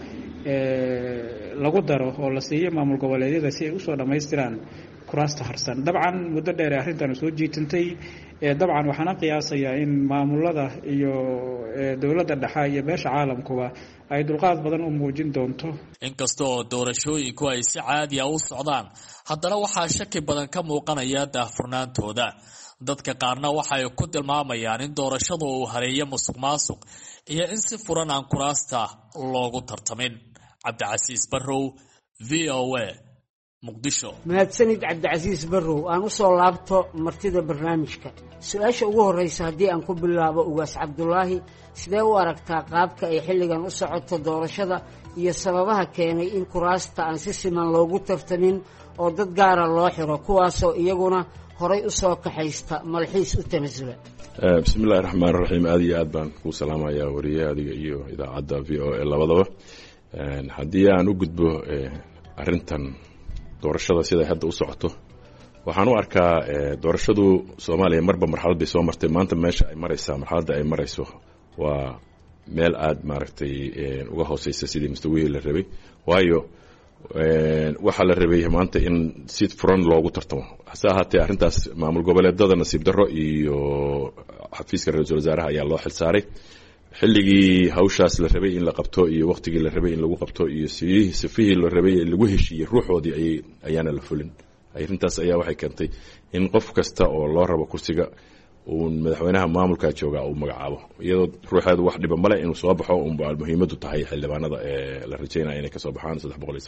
lagu daro oo la siiyo maamul goboleedyada si ay u soo dhameystiraan kuraasta harsan. dabcan muddo dheer arrintan soo jiitantay. dabcan waxaana qiyaasayaa in maamulada iyo dowladda dhexe iyo beesha caalamkuba ay dulqaad badan u muujin doonto. inkasta oo doorashooyinku ay si caadi ah u socdaan, haddana waxaa shaki badan ka muuqanaya daahfurnaantooda. dadka qaarna waxay ku tilmaamayaan in doorashadu uu hareeyo musuqmaasuq iyo in si furan aan kuraasta loogu tartamin. Cabdicasiis Barrow, VOA. muqdisho. mahadsanid cabdicasiis barrow. aan u soo laabto martida barnaamijka. su-aasha ugu horreysa haddii aan ku bilaabo ugaas cabdulaahi, sidee u aragtaa qaabka ay xilligan u socoto doorashada iyo sababaha keenay in kuraasta aan si siman loogu tartamin oo dad gaara loo xiro, kuwaasoo iyaguna horay u soo kaxaysta malxiis u tanasula? bismillahi raxmaan raxiim. aad iyo aad baan kuu salaamayaa wariye adiga iyo idaacadda v o a labadaba. haddii aan u gudbo arrintan doorashada siday hadda u socoto, waxaan u arkaa doorashadu soomaaliya marba marxalad bay soo martay. maanta meesha ay maraysaa, marxaladda ay marayso waa meel aad maaragtay uga hooseysa sidii mustawihii la rabay. waayo waxaa la rabay maanta in si furan loogu tartamo. hase ahaatee arrintaas maamul goboleedada nasiib darro iyo xafiiska ra-iisul wasaaraha ayaa loo xilsaaray. xilligii hawshaas la rabay in la qabto iyo waqtigii la rabay in lagu qabto iyo sifihii la rabay lagu heshiiyey ruuxoodii ayaana la fulin. arrintaas ayaa waxay keentay in qof kasta oo loo rabo kursiga uu madaxweynaha maamulka jooga uu magacaabo, iyadoo ruuxeedu wax dhiba male inuu soo baxo. unba muhiimadu tahay xildhibaanada la rajaynaya inay kasoo baxaan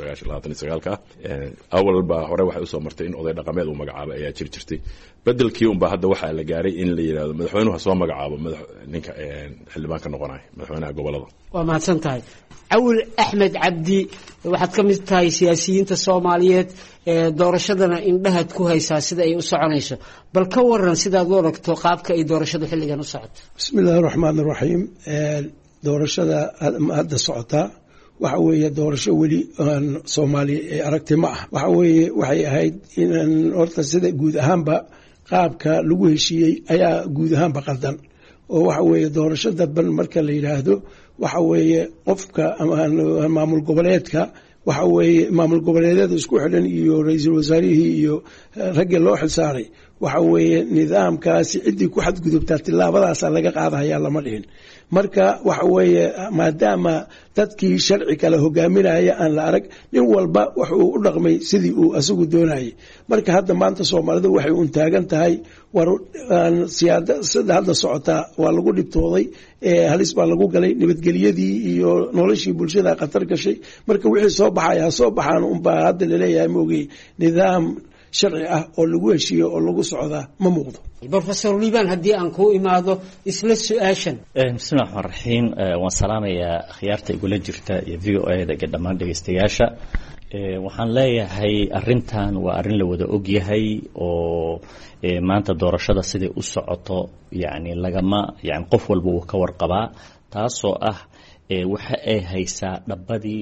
329 awalba hore waxay usoo martay in oday dhaqameed uu magacaabo ayaa jirtay. bedelkii unba hadda waxaa la gaaray in la yidhahdo madaxweynuhu soo magacaabo ninka xildhibaanka noqonaya madaxweynaha gobolada. waa mahadsan tahay. cawil axmed cabdi, waxaad ka mid tahay siyaasiyiinta soomaaliyeed ee doorashadana indhahaad ku haysaa sida ay u soconayso. bal ka waran sidaad u aragto qaabka ay doorashadu xilligan u socoto? bismillahi raxmaan raxiim. doorashada hadda socotaa waxa weeye doorasho weli aan soomaaliya ay aragtay ma ah. waxa weeye waxay ahayd inaan horta sida guud ahaanba qaabka lagu heshiiyey ayaa guud ahaanba qaldan. oo waxa weeye doorasho dadban marka la yidhaahdo waxa weeye qofka maamul goboleedka, waxa weeye maamul goboleedyada isku xidhan iyo ra-iisul wasaarihii iyo raggii loo xilsaaray, waxa weeye nidaamkaasi ciddii ku xadgudubtaa tillaabadaasa laga qaadahayaa lama dhihin. marka waxa weeye maadaama dadkii sharci kale hogaaminaya aan la arag, nin walba wuxuu u dhaqmay sidii uu asagu doonayay. marka hadda maanta soomaalidu waxay un taagan tahay war siyaasada hadda socotaa waa lagu dhibtooday, halis baa lagu galay, nabadgelyadii iyo noloshii bulshada khatar gashay. marka wixii soo baxaya soo baxaan unbaa hadda laleeyahay maogey nidaam sharci ah oo lagu heshiiyo oo lagu socdaa ma muuqdo. brofesor liban, haddii aan kuu imaado isla su-aashan. bismillahi raxmaan raxiim. waan salaamayaa khiyaarta igula jirta iyo v o a-da iyo dhammaan dhegeystayaasha. waxaan leeyahay arrintan waa arrin la wada ogyahay oo maanta doorashada siday u socoto yani qof walba wuu ka warqabaa, taasoo ah waxa ay haysaa dhabbadii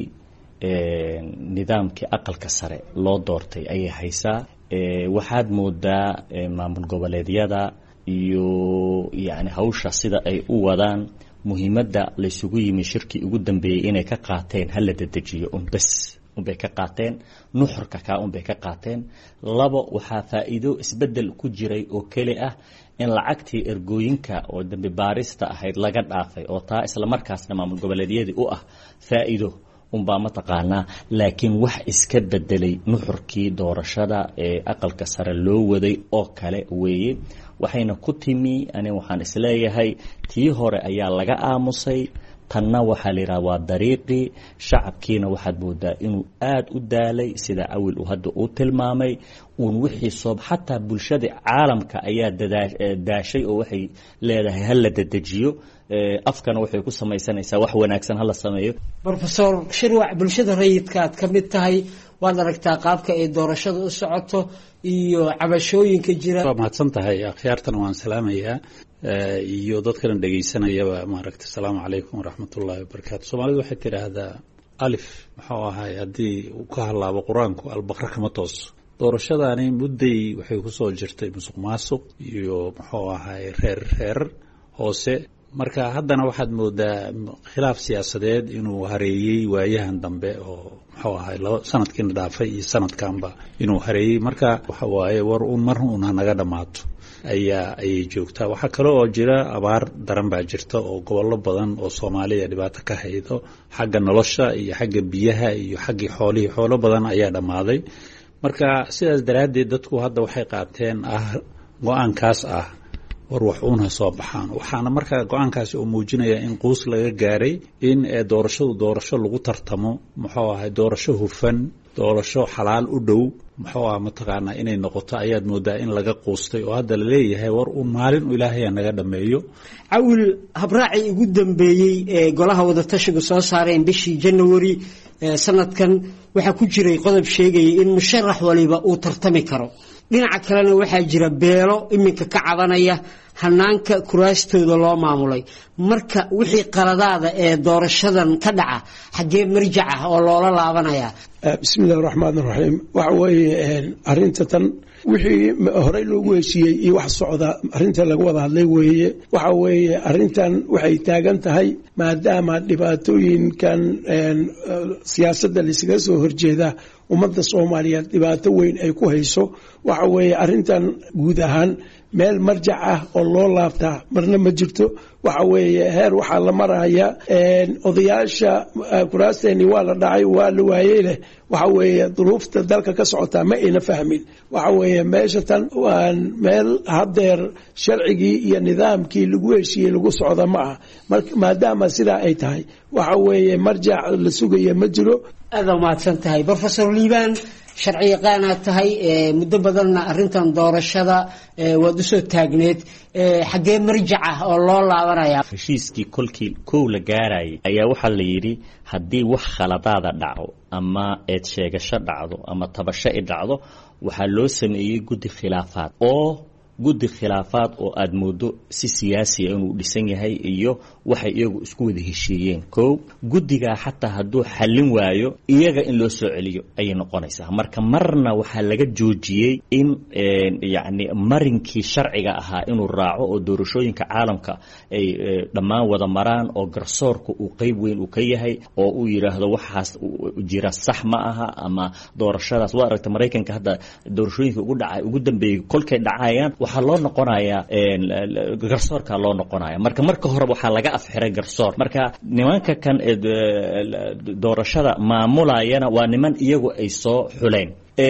nidaamkii aqalka sare loo doortay ayay haysaa. waxaad moodaa maamul goboleedyada iyo yani hawsha sida ay u wadaan, muhiimadda laysugu yimi shirkii ugu dambeeyey inay ka qaateen hala dedejiyo unbay ka qaateen, nuxurka kaa unbay ka qaateen. labo, waxaa faa'iido isbedel ku jiray oo keli ah in lacagtii ergooyinka oo dambi baarista ahayd laga dhaafay, oo taa isla markaasna maamul goboleedyadii u ah faa'iido unbaa mataqaanaa. laakiin wax iska bedelay nuxurkii doorashada ee aqalka sare loo waday oo kale weeye. waxayna ku timi, ani waxaan isleeyahay tii hore ayaa laga aamusay, tanna waxaa la yidhaha waa dariiqii. shacabkiina waxaad moodaa inuu aada u daalay sida cawil uu hadda uu tilmaamay. uun wixii xataa bulshada caalamka ayaa daashay oo waxay leedahay hala dedejiyo, afkana waxay ku samaysanaysaa wax wanaagsan hala sameeyo. brofesor shirwac, bulshada rayidka aad ka mid tahay, waad aragtaa qaabka ay doorashada u socoto iyo cabashooyinka jira. waa mahadsan tahay akhyaartan, waan salaamayaa iyo dadkana dhegaysanayaba maaragtay. asalaamu calaykum waraxmatullaahi wabarakaatu. soomaalidu waxay tidhaahdaa alif muxuu ahay haddii uu ka halaabo qur-aanku albaqra kama tooso. doorashadaani mudday waxay kusoo jirtay musuq maasuq iyo muxuu ahay reer hoose. marka haddana waxaad moodaa khilaaf siyaasadeed inuu hareeyey waayahan dambe oo muxuu ahay sanadkiina dhaafay iyo sanadkanba inuu hareeyey. marka waxa waaye war mar uun hanaga dhammaato ayay joogtaa. waxaa kale oo jira abaar daran baa jirta oo gobollo badan oo soomaaliya dhibaato ka haydo, xagga nolosha iyo xagga biyaha iyo xaggii xoolo badan ayaa dhammaaday. marka sidaas daraaddeed dadku hadda waxay qaateen go-aankaas ah war wax uun ha soo baxaan waxaana markaa go-aankaasi oo muujinaya in quus laga gaaray in doorasho lagu tartamo muxuu ahay doorasho hufan doorasho xalaal u dhow muxuu ah mataqaanaa inay noqoto ayaad moodaa in laga quustay oo hadda la leeyahay war uun maalin ilaahay naga dhameeyo. Cawil, habraacii ugu dambeeyey ee golaha wadatashigu soo saareen bishii January sanadkan waxaa ku jiray qodob sheegaya in musharax waliba uu tartami karo. dhinaca kalena waxaa jira beelo iminka ka cabanaya hanaanka kuraastooda loo maamulay. marka wixii qaladaada ee doorashadan ka dhaca xagee marjac ah oo loola laabanaya? bismillaahir rahmaanir rahiim. waxa weeye arinta tan wixii horey loogu heshiiyey iyo wax socda arinta laga wada hadlay weeye. waxa weeye arintan waxay taagan tahay maadaama dhibaatooyinkan siyaasadda lisaga soo horjeeda ummadda Soomaaliyeed dhibaato weyn ay ku hayso. waxa weeye arintan guud ahaan meel marjac ah oo loo laabtaa marna ma jirto. waxa weeye heer waxaa la maraya odayaasha kuraasteeni waa la dhacay waa la waayey leh. waxa weeye duruufta dalka ka socota ma ina fahmin. waxa weeye meesha tan waa meel hadeer sharcigii iyo nidaamkii lagu heshiiyey lagu socda ma aha. maadaama sidaa ay tahay waxa weeye marjac la sugaya ma jiro. aad mahadsan tahay Professor Liibaan, sharci yaqaanaad tahay muddo badanna arrintan doorashada waad u soo taagneed. xagee marjac ah oo loo laabanaya? heshiiskii kolkii kow la gaaray ayaa waxaa la yidhi haddii wax khaladaada dhaco ama eed sheegasho dhacdo ama tabasho ay dhacdo waxaa loo sameeyey guddi khilaafaad oo aad moodo si siyaasi ah inuu dhisan yahay iyo waxay iyagu isku wada heshiiyeen. kow guddiga xataa hadduu xallin waayo iyaga in loo soo celiyo ayay noqonaysaa. marka marna waxaa laga joojiyey in yacni marinkii sharciga ahaa inuu raaco oo doorashooyinka caalamka ay dhammaan wada maraan oo garsoorka uu qayb weyn u ka yahay oo uu yidhaahdo waxaas jira sax ma aha ama doorashadaas waa aragta Maraykanka hadda doorashooyinka ugu dambeeyay kolkay dhacayaan waxaa loo noqonayaa garsoorka loo noqonaya. marka hore waxaa laga afxiray garsoor. marka nimanka kan doorashada maamulayana waa niman iyagu ay soo xuleen.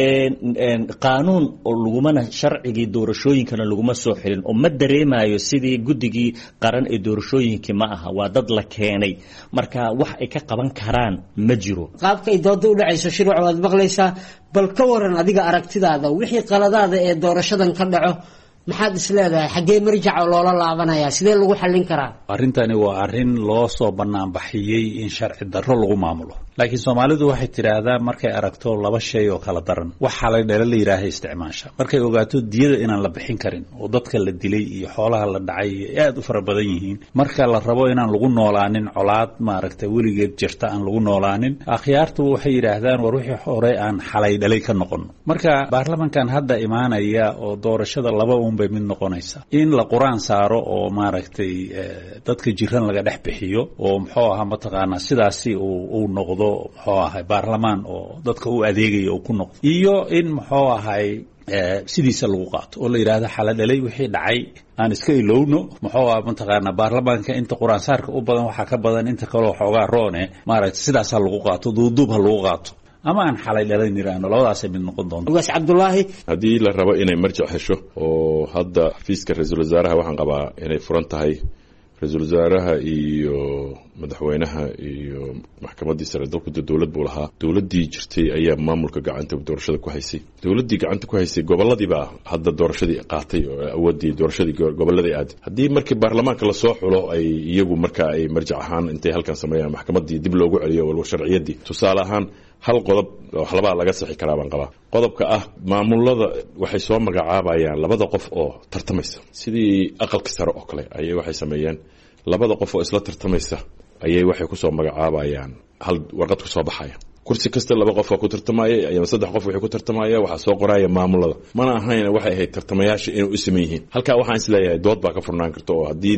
qaanuun oo lagumana sharcigii doorashooyinkana laguma soo xilin oo ma dareemayo sidii guddigii qaran ee doorashooyinkii ma aha. waa dad la keenay marka wax ay ka qaban karaan ma jiro. qaabka ay dooda u dhacayso shirwac waad maqlaysaa, bal ka waran adiga aragtidaada wixii qaladaada ee doorashadan ka dhaco maxaad isleedahay xagee marjac loola laabanaya sidee lagu xallin karaa? arrintani waa arrin loo soo bannaan baxiyey in sharci darro lagu maamulo. laakiin Soomaalidu waxay tiraahdaa markay aragto laba shay oo kala daran waxa la dheela la yiraahdo isticmaasha. markay ogaato diyada inaan la bixin karin oo dadka la dilay iyo xoolaha la dhacay aad u fara badan yihiin, marka la rabo inaan lagu noolaanin colaad maaragtay weligeed jirta aan lagu noolaanin, akhyaartu waxay yiraahdaan war wixii hore aan xalay dhalay ka noqon. marka baarlamankan hadda imaanaya oo doorashada laba bay mid noqonaysa in la quraan saaro oo maaragtay dadka jiran laga dhex bixiyo oo muxuu ahaa mataqaanaa sidaasi uu noqdo muxuu ahaa baarlamaan oo dadka u adeegaya oo ku noqdo, iyo in muxuu ahaa sidiisa lagu qaato oo la yiraahdo xaladhalay wixii dhacay aan iska ilowno. muxuu ahaa mataqaanaa baarlamaanka inta quraan saarka u badan waxa ka badan inta kale xoogaa roone maaragtay sidaas lagu qaato duuduub lagu qaato ama aan xalay dhalan yiraahdo labadaas mid noqon doonto. Ugaas Cabdullaahi, haddii la rabo inay marjac hesho oo hadda xafiiska ra'iisul wasaaraha waxaan qabaa inay furan tahay ra'iisul wasaaraha iyo madaxweynaha iyo maxkamaddii sare dalku dowlad buu lahaa. dowladdii jirtay ayaa maamulka gacanta doorashada ku haysay. dowladdii gacanta ku haysay gobolladii baa hadda doorashadii qaatay oo awoodii doorashadii gobolladii aaday. haddii markii baarlamaanka la soo xulo ay iyagu markaa ay marjac ahaan intay halkan sameeyaan maxkamaddii dib loogu celiyo walba sharciyadii tusaale ahaan hal qodob waxlabaa laga saxi karaa baan qabaa. qodobka ah maamulada waxay soo magacaabayaan labada qof oo tartamaysa sidii aqalka sare oo kale ayay waxay sameeyeen labada qof oo isla tartamaysa ayay waxay ku soo magacaabayaan hal warqad ku soo baxaya. kursi kasta laba qof oo ku tartamaya ama saddex qof waxay ku tartamaya waxa soo qoraya maamulada. mana ahayn waxay ahayd tartamayaasha inay u sameeyeen yihiin. halka waxaan isleeyahay dood baa ka furnaan karto oo haddii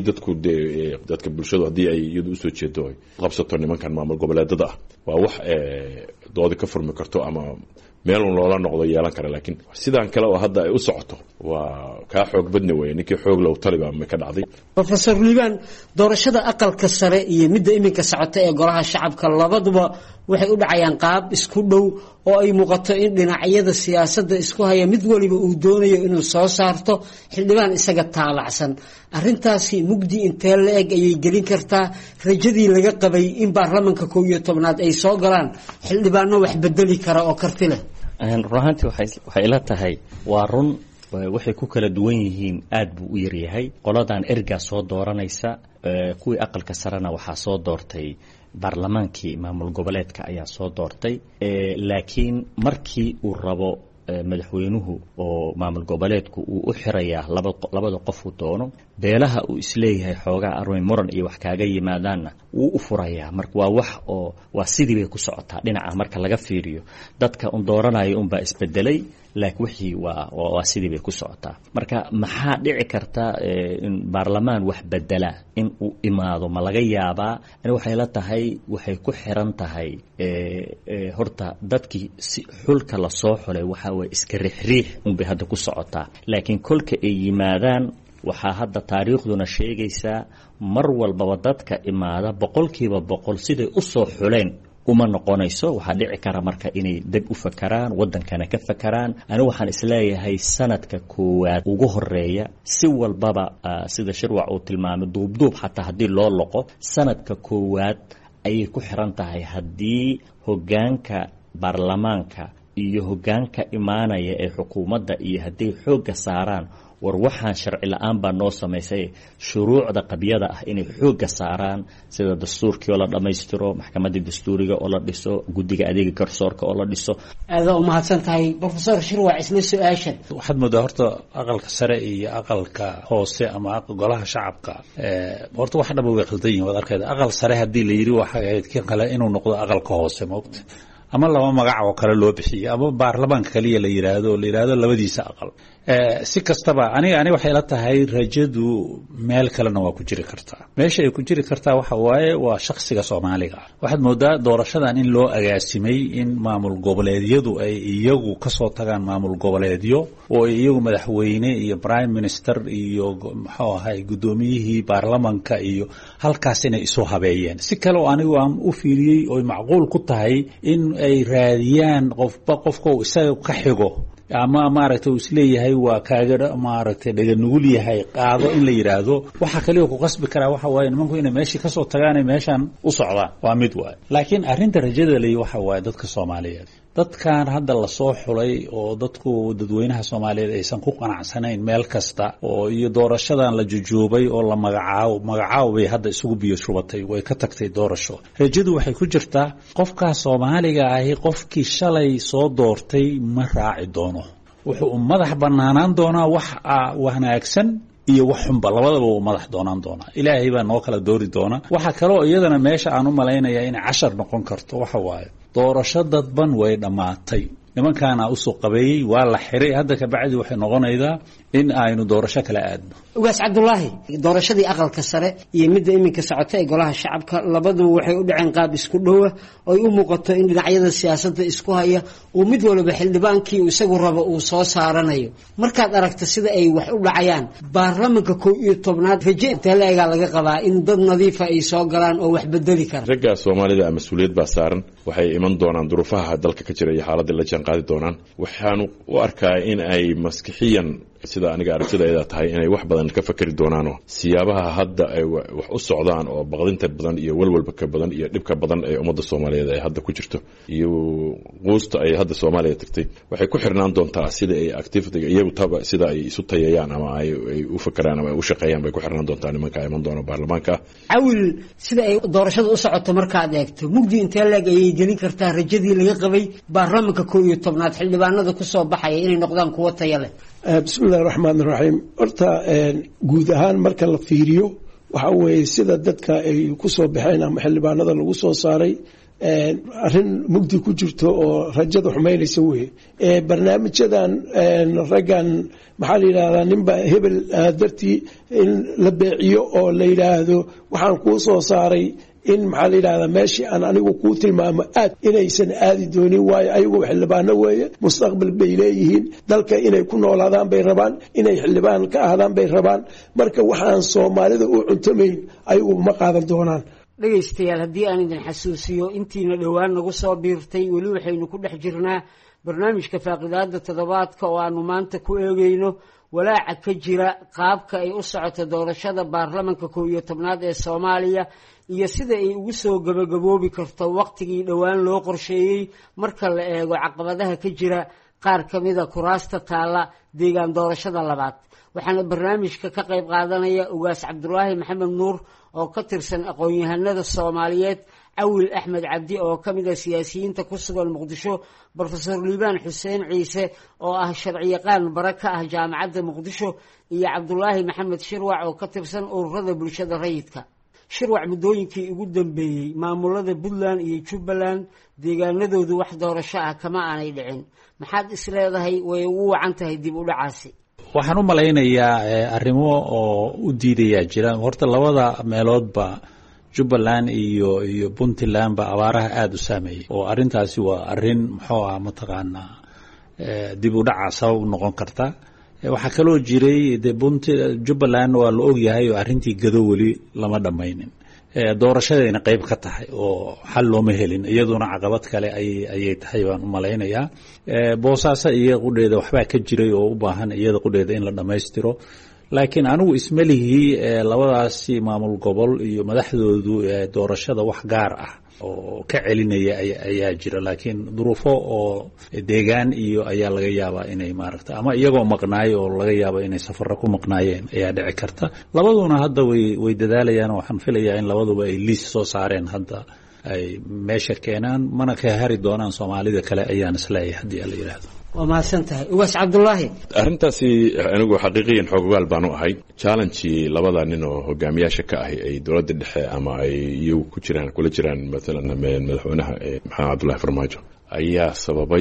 dadka bulshadu haddii ay iyadu u soo jeedo qabsato nimankan maamul goboleedada ah waa wax doodi ka furmi karto ama meelun loola noqdo yeelan kara. laakiin sidaan kale oo hadda ay u socoto waa kaa xoog badni weeye, ninkii xoog low taliba ma ka dhacday. Professor Liibaan, doorashada aqalka sare iyo midda iminka socota ee golaha shacabka labaduba waxay u dhacayaan qaab isku dhow oo ay muuqato in dhinacyada siyaasadda isku haya mid waliba uu doonayo inuu soo saarto xildhibaan isaga taalacsan. arrintaasi mugdi intee la eg ayay gelin kartaa rajadii laga qabay in baarlamaanka 11aad ay soo galaan xildhibaano wax bedeli kara oo karti leh? runaantii waxay ila tahay waa run, waxay ku kala duwan yihiin aad buu u yaryahay. qoladan ergaa soo dooranaysa, kuwii aqalka sarena waxaa soo doortay baarlamaankii maamul goboleedka ayaa soo doortay. laakiin markii uu rabo madaxweynuhu oo maamul goboleedku uu u xirayaa labada qof uu doono, beelaha uu isleeyahay xoogaa arway muran iyo wax kaaga yimaadaanna wuu u furayaa. marka waa wax oo waa sidii bay ku socotaa dhinaca marka laga fiiriyo. dadka un dooranaya unbaa isbedelay, laakiin wixii waa sidii bay ku socotaa. marka maxaa dhici karta in baarlamaan wax bedela in uu imaado? ma laga yaabaa? ani waxay la tahay waxay ku xiran tahay horta dadkii xulka la soo xulay waxa way iska riix unbay hadda ku socotaa. laakiin kolka ay yimaadaan waxaa hadda taariikhduna sheegaysaa mar walbaba dadka imaada 100% siday u soo xuleen uma noqonayso. waxaa dhici kara marka inay dib u fakaraan, wadankana ka fakaraan. ani waxaan isleeyahay sanadka koowaad ugu horeeya si walbaba sida shirwac uu tilmaamay duubduub xataa haddii loo loqo sanadka koowaad ayay ku xiran tahay haddii hoggaanka baarlamaanka iyo hoggaanka imaanaya ee xukuumadda iyo hadday xoogga saaraan war waxaan sharci la'aan baa noo samaysay shuruucda qabyada ah inay xoogga saaraan, sida dastuurkii oo la dhammaystiro, maxkamadda dastuuriga oo la dhiso, guddiga adeega garsoorka oo la dhiso. aad u mahadsan tahay Professor Shirwac. isla su'aashan waxaad moodaa horta aqalka sare iyo aqalka hoose ama golaha shacabka horta wax dhaba way qaldan yihiin. waad arkayda aqal sare haddii la yidhi waxa ahayd kii kale inuu noqdo aqalka hoose moogta, ama laba magac oo kale loo bixiyo, ama baarlamaanka kaliya la yiraahdo labadiisa aqal. si kastaba aniga waxay la tahay rajadu meel kalena waa ku jiri kartaa. meesha ay ku jiri kartaa waxa waaye waa shakhsiga Soomaaliga. waxaad moodaa doorashadan in loo agaasimay in maamul goboleedyadu ay iyagu ka soo tagaan maamul goboleedyo oo iyagu madaxweyne iyo prime minister iyo maxaa ahay gudoomiyihii baarlamaanka iyo halkaas inay isu habeeyeen. si kale oo anigu aan u fiiriyay oo macquul ku tahay in ay raadiyaan qofka isaga ka xigo ama maaragtay uu isleeyahay waa kaaga maaragtay dhaga nugul yahay qaado in la yiraahdo. waxa kale oo ku qasbi kara waxa waaye nimanku inay meeshii ka soo tagaan meeshan u socdaan waa mid waay. laakiin arrinta rajada leh waxa waaye dadka Soomaaliyeed, dadkan hadda la soo xulay oo dadweynaha Soomaaliyeed aysan ku qanacsanayn meel kasta oo iyo doorashadan la jujuubay oo la magacaabay hadda isugu biyo shubatay way ka tagtay doorasho. rajadu waxay ku jirtaa qofka Soomaaliga ahi qofkii shalay soo doortay ma raaci doono, wuxuu madax banaanaan doonaa wax wanaagsan iyo wax xunba labadaba uu madax doonaan doonaa. ilaahay baa noo kala doori doona. waxa kale oo iyadana meesha aan u malaynayaa in 10 noqon karto waxa waaye doorasho dadban way dhamaatay. nimankaana u soo qabeeyay waa la xiray, hadda ka bacdi waxay noqonaydaa in aynu doorasho kala aadno. ugaas Cabdullaahi, doorashadii aqalka sare iyo midda iminka socota ee golaha shacabka labaduba waxay u dhaceen qaab isku dhow ah oo ay u muuqato in dhinacyada siyaasadda isku haya uu mid walba xildhibaankii isagu rabo uu soo saaranayo. markaad aragto sida ay wax u dhacayaan baarlamaanka 11aad rajo intee leegaa laga qabaa in dad nadiif ah ay soo galaan oo wax bedeli kara? ragga Soomaalida mas'uuliyad baa saaran. waxay iman doonaan duruufaha dalka ka jira iyo xaaladda la jaan qaadi doonaan. waxaan u arkaa in ay maskixiyan sida aniga aragtidayda tahay inay wax badan ka fakari doonaan oo siyaabaha hadda ay wax u socdaan oo baqdinta badan iyo walwalba ka badan iyo dhibka badan ee ummadda Soomaaliyeed ay hadda ku jirto iyo quusta ay hadda Soomaaliya tagtay waxay ku xirnaan doontaa sida ay activity iyagu taba sida ay isu tayayaan ama ay u fakaraan ama ay u shaqeeyaan bay ku xirnaan doontaa nimanka iman doona baarlamaanka. awil sida ay doorashadu u socoto markaad eegto mugdi intee leeg ayay gelin kartaa rajadii laga qabay baarlamaanka 11aad xildhibaanada ku soo baxaya inay noqdaan kuwa tayo leh? bismillahi raxmaani raxiim. horta guud ahaan marka la fiiriyo waxa weeye sida dadka ay ku soo baxeen ama xildhibaanada lagu soo saaray arrin mugdi ku jirto oo rajada xumaynaysa weeye. barnaamijyadan raggan maxaa la yidhaahdaa ninba hebel dartii in la beeciyo oo la yidhaahdo waxaan kuu soo saaray in maxaa la yidhahdaa meeshii aan anigu kuu tilmaamo aad inaysan aadi doonin waayo ayagu xildhibaano weeye mustaqbal bay leeyihiin dalka inay ku noolaadaan bay rabaan inay xildhibaan ka ahdaan bay rabaan marka waxaan soomaalida u cuntamayn ayagu ma qaadan doonaan dhegaystayaal haddii aan idin xasuusiyo intiina dhowaan nagu soo biirtay weli waxaynu ku dhex jirnaa barnaamijka faaqidaada toddobaadka oo aanu maanta ku eegayno walaaca ka jira qaabka ay u socoto doorashada baarlamanka 11aad ee Soomaaliya iyo sida ay ugu soo gabagaboobi karto waqtigii dhowaan loo qorsheeyay marka la eego caqabadaha ka jira qaar kamida kuraasta taala deegaan doorashada labaad waxaana barnaamijka ka qayb qaadanaya ugaas Cabdulaahi Maxamed Nuur oo ka tirsan aqoon-yahanada Soomaaliyeed Awil Axmed Cabdi oo kamid ah siyaasiyiinta ku sugan Muqdisho Professor Liibaan Xuseen Ciise oo ah sharci yaqaan baraka ah jaamacadda Muqdisho iyo Cabdulaahi Maxamed Shirwac oo ka tirsan ururada bulshada rayidka Shirwac muddooyinkii ugu dambeeyay maamulada Puntland iyo Jubbaland deegaanadoodu wax doorasho ah kama aanay dhicin maxaad isleedahay way ugu wacan tahay dib u dhacaasi waxaan u malaynayaa arrimo oo u diidaya jiraan horta labada meeloodba Jubbaland iyo Puntland ba abaaraha aad u saameeyay oo arintaasi waa arin muxuu ah mataqaana dib u dhac sabab noqon karta waxa kale oo jiray Jubbaland waa la og yahay oo arintii gado wali lama dhamaynin doorashadayna qayb ka tahay oo xal looma helin iyaduna caqabad kale ayay tahay baan u malaynayaa boosaasa iyo qudheeda waxba ka jiray oo u baahan iyada qudheeda in la dhameystiro laakiin anigu ismalihi labadaasi maamul gobol iyo madaxdoodu doorashada wax gaar ah oo ka celinaya ayaa jira laakiin duruufo oo deegaan iyo ayaa laga yaabaa inay maaragta ama iyagoo maqnaay oo laga yaabo inay safarro ku maqnaayeen ayaa dhici karta labaduna hadda way dadaalayaan waxaan filayaa in labaduba ay liis soo saareen hadda ay meesha keenaan mana ka hari doonaan Soomaalida kale ayaan isleeyahay hadii la yiraahdo waa maasantahay ugaas Cabdulaahi arintaasi anigu xaqiiqiyan xooggaal baan u ahay challenge labada nin oo hogaamiyaasha ka ah ay dawladda dhexe ama ay iyagu ku jiraan kula jiraan mesela madaxweynaha Maxamed Cabdullaahi Farmaajo ayaa sababay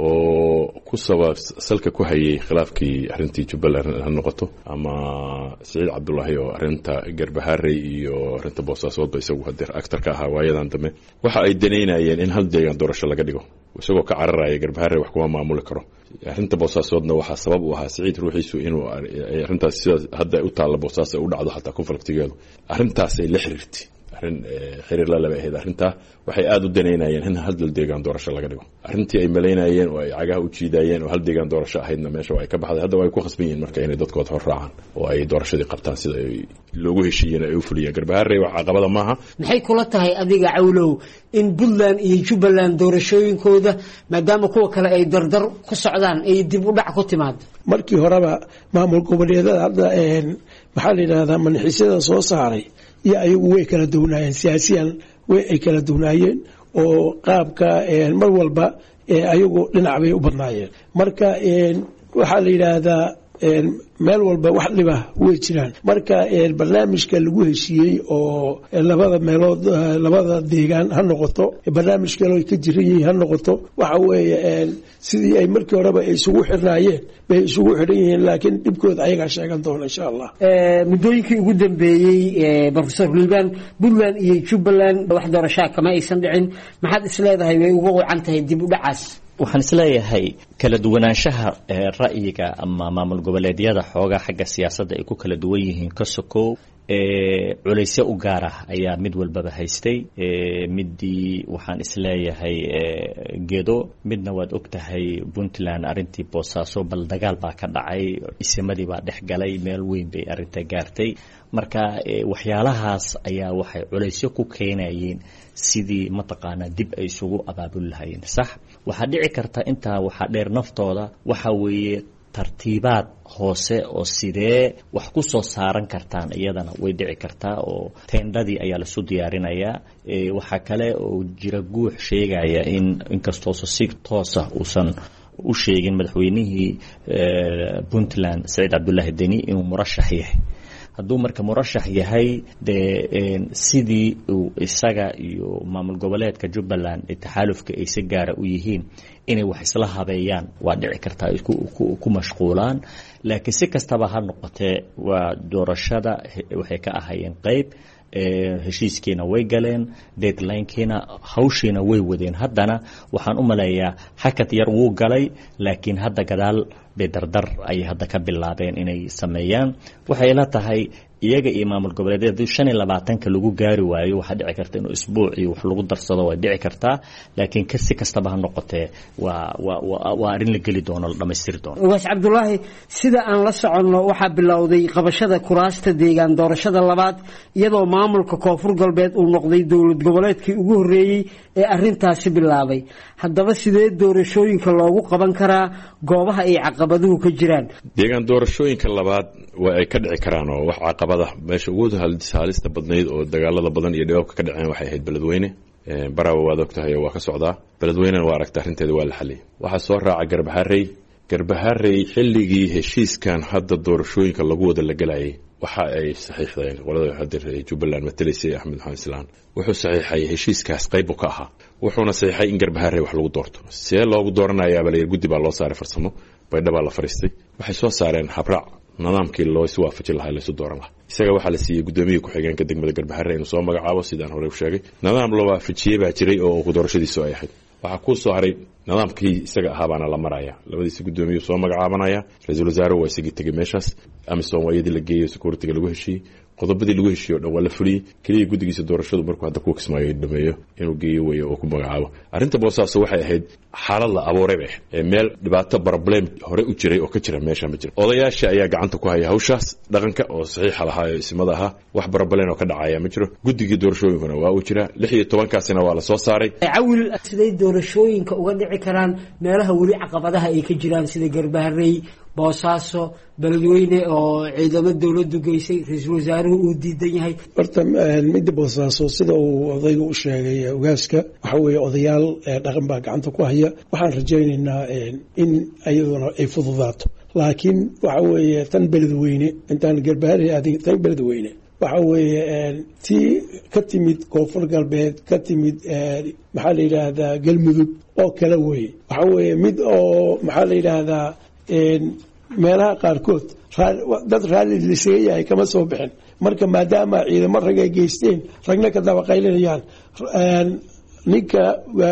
oo ku sabab salka ku hayay khilaafkii arintii Jubbaland ha noqoto ama Saciid Cabdullaahi oo arinta Garbaharey iyo arinta Boosaasood isagu hadeer actor ka ahaa waayadan dambe waxa ay daneynayeen in hal deegaan doorasho laga dhigo isagoo ka cararaya Garbaharey wax kuma maamuli karo arinta Boosaasoodna waxa sabab u ahaa Saciid ruuxiisu inuu arintaas sida hadda u taala Boosaas u dhacdo xataa konfliktigeedu arintaas ay la xiriirtay xiriir la laba ahayd arinta waxay aad u daneynayeen in hal deegaan doorasho laga dhigo arintii ay maleynayeen oo ay cagaha u jiidayeen oo hal deegaan doorasho ahaydna meesha way ka baxday hadda way ku khasban yihiin marka inay dadkooda hor raacaan oo ay doorashadii qabtaan sida ay loogu heshiiyeen ay u fuliyeen Garbaharey wax caqabada maaha maxay kula tahay adiga Cawlow in Puntland iyo Jubbaland doorashooyinkooda maadaama kuwa kale ay dardar ku socdaan ay dib u dhac ku timaado markii horeba maamul goboleedyada hadda maxaa la yiraahdaa manxisyada soo saaray iyo ayagu way kala duwanaayeen siyaasiyan way ay kala duwanaayeen oo qaabka mar walba ayagu dhinac bay u badnaayeen marka waxaa la yiraahdaa meel walba wax dhiba way jiraan marka barnaamijka lagu heshiiyey oo labada meelood labada deegaan ha noqoto barnaamij kale oo ka jiray ha noqoto waxa weeye sidii ay markii horeba ay isugu xirnaayeen bay isugu xiran yihiin laakiin dibkooda ayaga sheegan doona insha Allah muddooyinkii ugu dambeeyay Professor Liibaan Puntland iyo Jubbaland wax doorasho kama aysan dhicin maxaad isleedahay way ugu wacan tahay dib u dhacaas waxaan isleeyahay kala duwanaanshaha ra'yiga ama maamul goboleedyada xoogaa xagga siyaasadda ay ku kala duwan yihiin ka sokow culaysyo u gaar ah ayaa mid walbaba haystay midii waxaan isleeyahay gedo midna waad ogtahay Puntland arintii Boosaaso bal dagaal baa ka dhacay isimadii baa dhex galay meel weyn bay arinta gaartay marka waxyaalahaas ayaa waxay culaysyo ku keenayeen sidii mataqaana dib ay isugu abaabul lahaayeen sax waxa dhici karta inta waxa dheer naftooda waxa weeye tartiibaad hoose oo sidee wax ku soo saaran kartaan iyadana way dhici kartaa oo teendadii ayaa la soo diyaarinayaa waxa kale oo jira guux sheegaya in inkastoo si toos ah uusan u sheegin madaxweynihii Puntland Saciid Cabdullaahi Deni inuu murashax yahay hadduu marka murashax yahay sidii uu isaga iyo maamul goboleedka Jubbaland taxaalufka ay si gaar ah u yihiin inay wax isla habeeyaan waa dhici kartaa ku mashquulaan laakiin si kastaba ha noqotee waa doorashada waxay ka ahaayeen qayb heshiiskiina way galeen deadlinekiina hawshiina way wadeen haddana waxaan u maleeyaa hakad yar wuu galay laakiin hadda gadaal bay dardar ayay hadda ka bilaabeen inay sameeyaan waxay la tahay iyaga iyo maamul goboleedyada 25 lagu gaari waayo waxa dhici karta inuu isbuuc iyo wax lagu darsado way dhici kartaa laakiin kasi kastaba ha noqotee waa arin la geli doono la dhamaystiri doono waas Cabdullaahi sida aan la soconno waxa bilowday qabashada kuraasta deegaan doorashada labaad iyadoo maamulka koonfur galbeed uu noqday dowlad goboleedkii ugu horeeyay ee arintaasi bilaabay haddaba sidee doorashooyinka loogu qaban karaa goobaha ay caqabaduhu ka jiraan deegaan doorashooyinka labaad waa ay ka dhici karaan oo wax caqabada meesha ugu halista badnayd oo dagaalada badan iyo dhibaabka ka dhaceen waxay ahayd beledweyne barawa waad ogtahay waa ka socdaa beledweynena waa aragtaa arrinteeda waa la xaliyay waxaa soo raaca garbaharey xilligii heshiiskan hadda doorashooyinka lagu wada la galayay waxa ay saxiixdeen qolada hadda Jubbaland matalaysay Axmed Maxamed Islaan wuxuu saxiixay heshiiskaas qayb ka ahaa wuxuuna saxiixay in garbaharey wax lagu doorto see loogu dooranayaa bal guddi baa loo saaray farsamo baydhaba la fariistay waxay soo saareen habraac nidaamkii loo is waafajin lahaa la soo dooran lahaa isaga waxa la siiyay gudoomiyaha ku-xigeenka degmada garbaharey inuu soo magacaabo sidaan hore u sheegay nidaam loo waafajiyay baa jiray oo doorashadiisu ay ahayd waxa ku soo haray nidaamkii isaga ahaa baana la maraya labadiisa gudoomiyuhu soo magacaabanaya ra'iisul wasaare waa isagii tagay meeshaas amisom waayadii la geeyay security-ga lagu heshiiyey qodobadii lagu heshiiyo dhan waa la fuliyay kaliya guddigiisa doorashadu markuu hadda ku kismaayo dhameeyo inuu geeyo weeyo oo ku magacaabo arrinta boosaaso waxay ahayd xaalad la abuuray ee meel dhibaato problem hore u jiray oo ka jira meesha ma jiro odayaasha ayaa gacanta ku haya hawshaas dhaqanka oo saxiixa lahaa ee ismada ahaa wax problem oo ka dhacaya ma jiro guddigii doorashooyinkuna waa uu jira 16kaasina waa la soo saaray cawil siday doorashooyinka uga dhici karaan meelaha wali caqabadaha ay ka jiraan sida garbaharey boosaaso beledweyne oo ciidamada dawladdu geysay ra'iisul wasaaruhu uu diidan yahay horta midda boosaaso sida uu odaygu u sheegay ogaaska waxa weeye odayaal dhaqan baa gacanta ku haya waxaan rajaynaynaa in ayaduna ay fududaato laakiin waxa weeye tan beledweyne intaan garbaharey aadin tan beledweyne waxa weeye tii ka timid koonfur galbeed ka timid maxaa la yidhaahdaa galmudug oo kala weeye waxa weeye mid oo maxaa la yidhaahdaa meelaha qaarkood dad raalli lisaga yahay kama soo bixin marka maadaama ciidamo rag ay geysteen ragna ka daba qaylinayaan ninka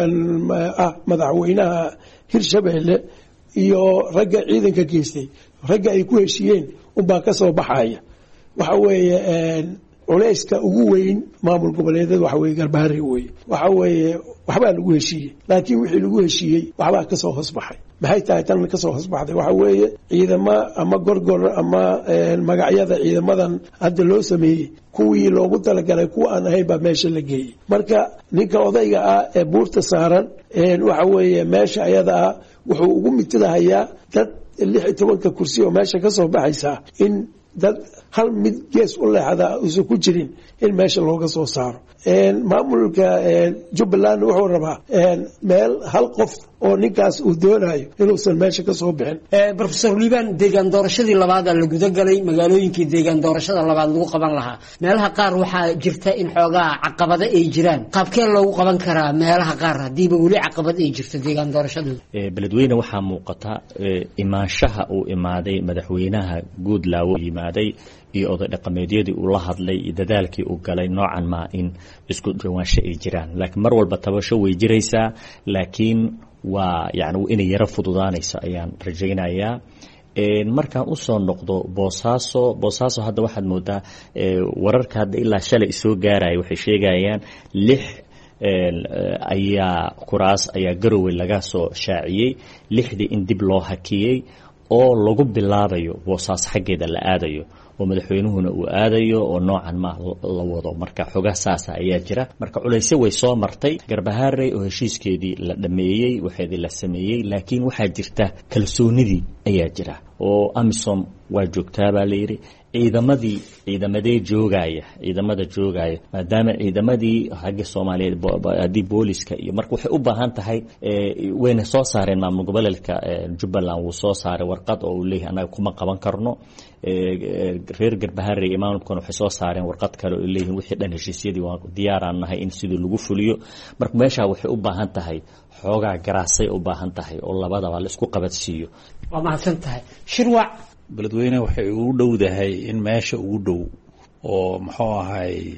madaxweynaha Hirshabeelle iyo ragga ciidanka geystay ragga ay ku heshiiyeen unbaa ka soo baxaya waxa weeye culayska ugu weyn maamul goboleedyada waxa weeye garbaharey weeye waxa weeye waxbaa lagu heshiiyey laakiin wixii lagu heshiiyey waxbaa ka soo hoos baxay maxay tahay tan ka soo hoos baxday waxa weeye ciidamo ama gorgor ama magacyada ciidamadan hadda loo sameeyey kuwii loogu talagalay kuwa aan ahayn baa meesha la geeyey marka ninka odayga ah ee buurta saaran waxa weeye meesha ayada ah wuxuu ugu mitadahayaa dad 16 kursi oo meesha ka soo baxaysa in dad hal mid gees u leexda uusan ku jirin in meesha looga soo saaro maamulka Jubbaland wuxuu rabaa meel hal qof oo ninkaas uu doonayo inuusan meesha ka soo bixin professor Liban deegaan doorashadii labaad la guda galay magaalooyinkii deegaan doorashada labaad lagu qaban lahaa meelaha qaar waxaa jirta in xoogaa caqabado ay jiraan qaabkee loogu qaban karaa meelaha qaar hadiiba wali caqabad ay jirto deegaan doorashadu beledweyne waxaa muuqata imaanshaha uu imaaday madaxweynaha Guudlaawo yimaaday iyo oday dhaqameedyadii uu la hadlay iyo dadaalkii uu galay noocan ma in isku dhawaansho ay jiraan laakiin mar walba tabasho way jiraysaa laakiin waa yaani inay yara fududaanayso ayaan rajaynayaa markaan u soo noqdo boosaaso hadda waxaad moodaa wararka hadda ilaa shalay soo gaaray waxay sheegayaan 6 ayaa kuraas ayaa garowe laga soo shaaciyay 6 in dib loo hakiyay oo lagu bilaabayo boosaas xageeda la aadayo oo madaxweynuhuna uu aadayo oo noocan ma la wado marka xogaa saasa ayaa jira marka culayse way soo martay garbaharey oo heshiiskeedii la dhameeyay waxeedii la sameeyay laakiin waxaa jirta kalsoonidii ayaa jira oo amisom waa joogtaa baa la yiri ciidamadee joogaya maadaama ciidamadii xagga Soomaaliyeed hadii booliska iyo marka waxay u baahan tahay wayna soo saareen maamul goboleedka Jubbaland wuu soo saaray warqad oo uu leeyahay anaga kuma qaban karno reer garbaharey maamulkuna waxay soo saareen warqad kale oo leeyahay wixii dhan heshiisyadii waa diyaaraan nahay in sidii lagu fuliyo marka meesha waxay u baahan tahay xoogaa garaasay u baahan tahay oo labadaba la isku qabadsiiyo waa mahadsan tahay shirwac beledweyne waxay ugu dhowdahay in meesha ugu dhow oo muxuu ahay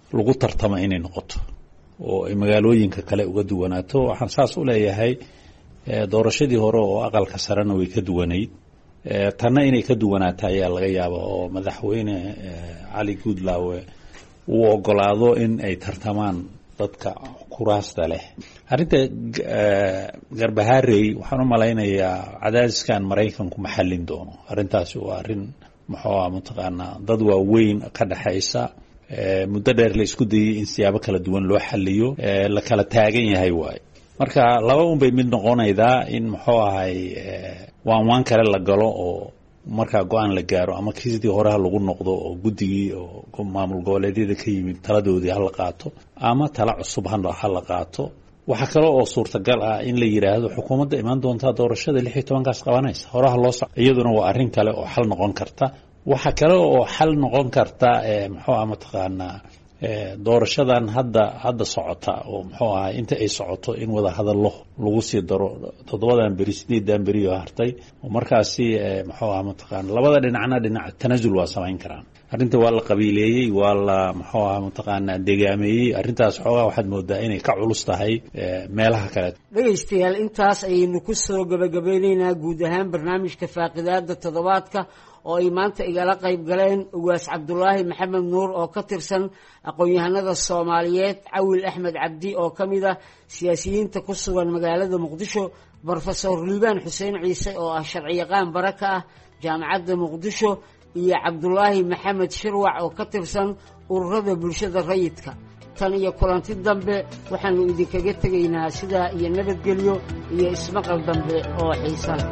lagu tartamo inay noqoto oo ay magaalooyinka kale uga duwanaato. waxaan saas u leeyahay doorashadii hore oo aqalka sarena way ka duwanayd, tanna inay ka duwanaato ayaa laga yaaba oo madaxweyne cali guudlaawe uu ogolaado in ay tartamaan dadka kuraasta leh. arrinta garbaharey waxaan u malaynayaa cadaadiskan maraykanku ma xallin doono. arrintaasi waa arrin muxuu mataqaanaa dad waaweyn ka dhaxaysa, muddo dheer la isku dayay in siyaabo kala duwan loo xalliyo, la kala taagan yahay waaye. marka laba un bay mid noqonaydaa in muxuu ahay waan kale la galo oo markaa go-aan la gaaro, ama kiisdii horeha lagu noqdo oo guddigii oo maamul goboleedyada ka yimid taladoodii hala qaato, ama tala cusub hala qaato. waxaa kale oo suurtagal ah in la yidhaahdo xukuumadda imaan doontaa doorashada 16kaas qabanaysa, horaha loo soco. iyaduna waa arrin kale oo xal noqon karta. waxaa kale oo xal noqon karta muxuu mataqaanaa doorashadan hadda socota oo muxuu ahaa inta ay socoto in wada hadallo lagu sii daro 7 beri 8 beri oo hartay, oo markaasi muxuu ahaa mataqaanaa labada dhinacna dhinac tanaasul waa samayn karaan. arrinta waa la qabiileeyey, waa la muxuu ahaa mataqaanaa degaameeyey. arrintaas xoogaa waxaad moodaa inay ka culus tahay meelaha kale. dhegaystayaal, intaas ayaynu ku soo gabagabeynaynaa guud ahaan barnaamijka faaqidaada toddobaadka oo ay maanta igala qayb galeen ugaas cabdulaahi maxamed nuur oo ka tirsan aqoon-yahanada Soomaaliyeed, Cawil Axmed Cabdi oo ka mid ah siyaasiyiinta ku sugan magaalada Muqdisho, Professor Liibaan Xuseen Ciise oo ah sharciyaqaan bara ka ah Jaamacadda Muqdisho, iyo Cabdulaahi Maxamed Shirwac oo ka tirsan ururada bulshada rayidka. tan iyo kulanti dambe waxaanu idinkaga tegaynaa sidaa iyo nabadgelyo iyo ismaqal dambe oo xiiso leh.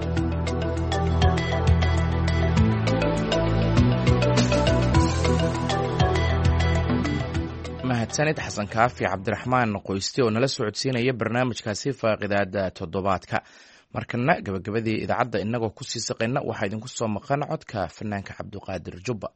mahadsanid xasan kaafi cabdiraxmaan qoyste oo nala socodsiinaya barnaamijkaasi faaqidaada toddobaadka. markana gabagabadii idaacadda inagoo kusii saqayna waxaa idinku soo maqan codka fanaanka cabdiqaadir jubba.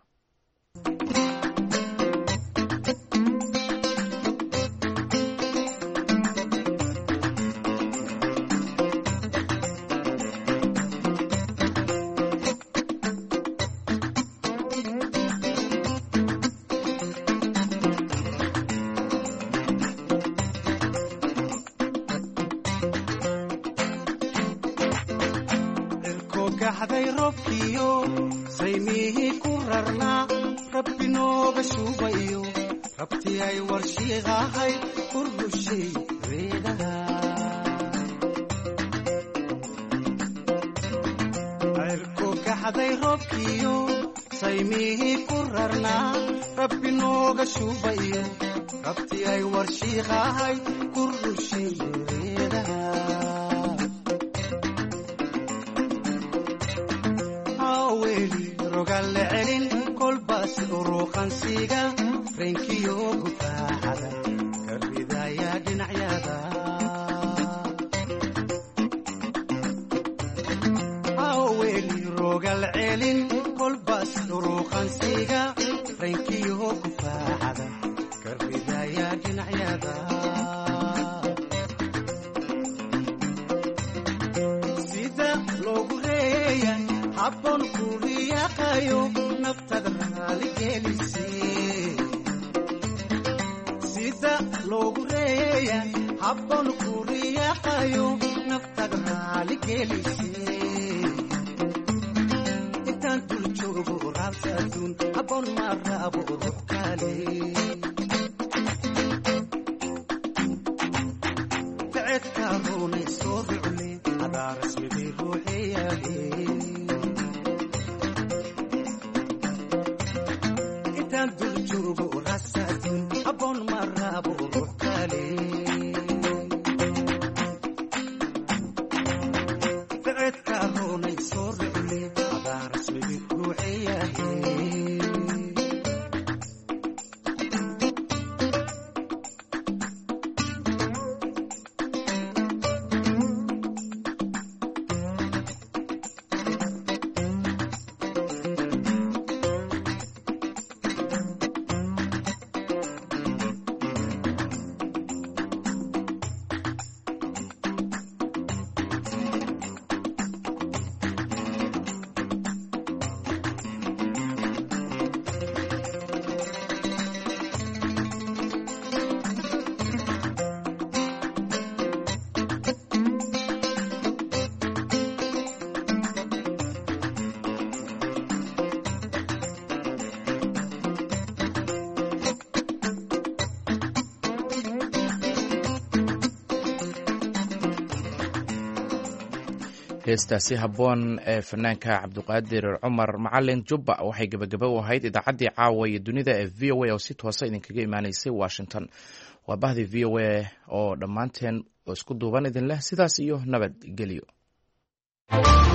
heestaasi habboon ee fanaanka cabdiqaadir cumar macalin jubba waxay gebagaba u ahayd idaacaddii caawa iyo dunida ee v o a oo si toosa idinkaga imaanaysay washington. waa bahdii v o a oo dhammaanteen oo isku duuban idin leh sidaas iyo nabadgelyo.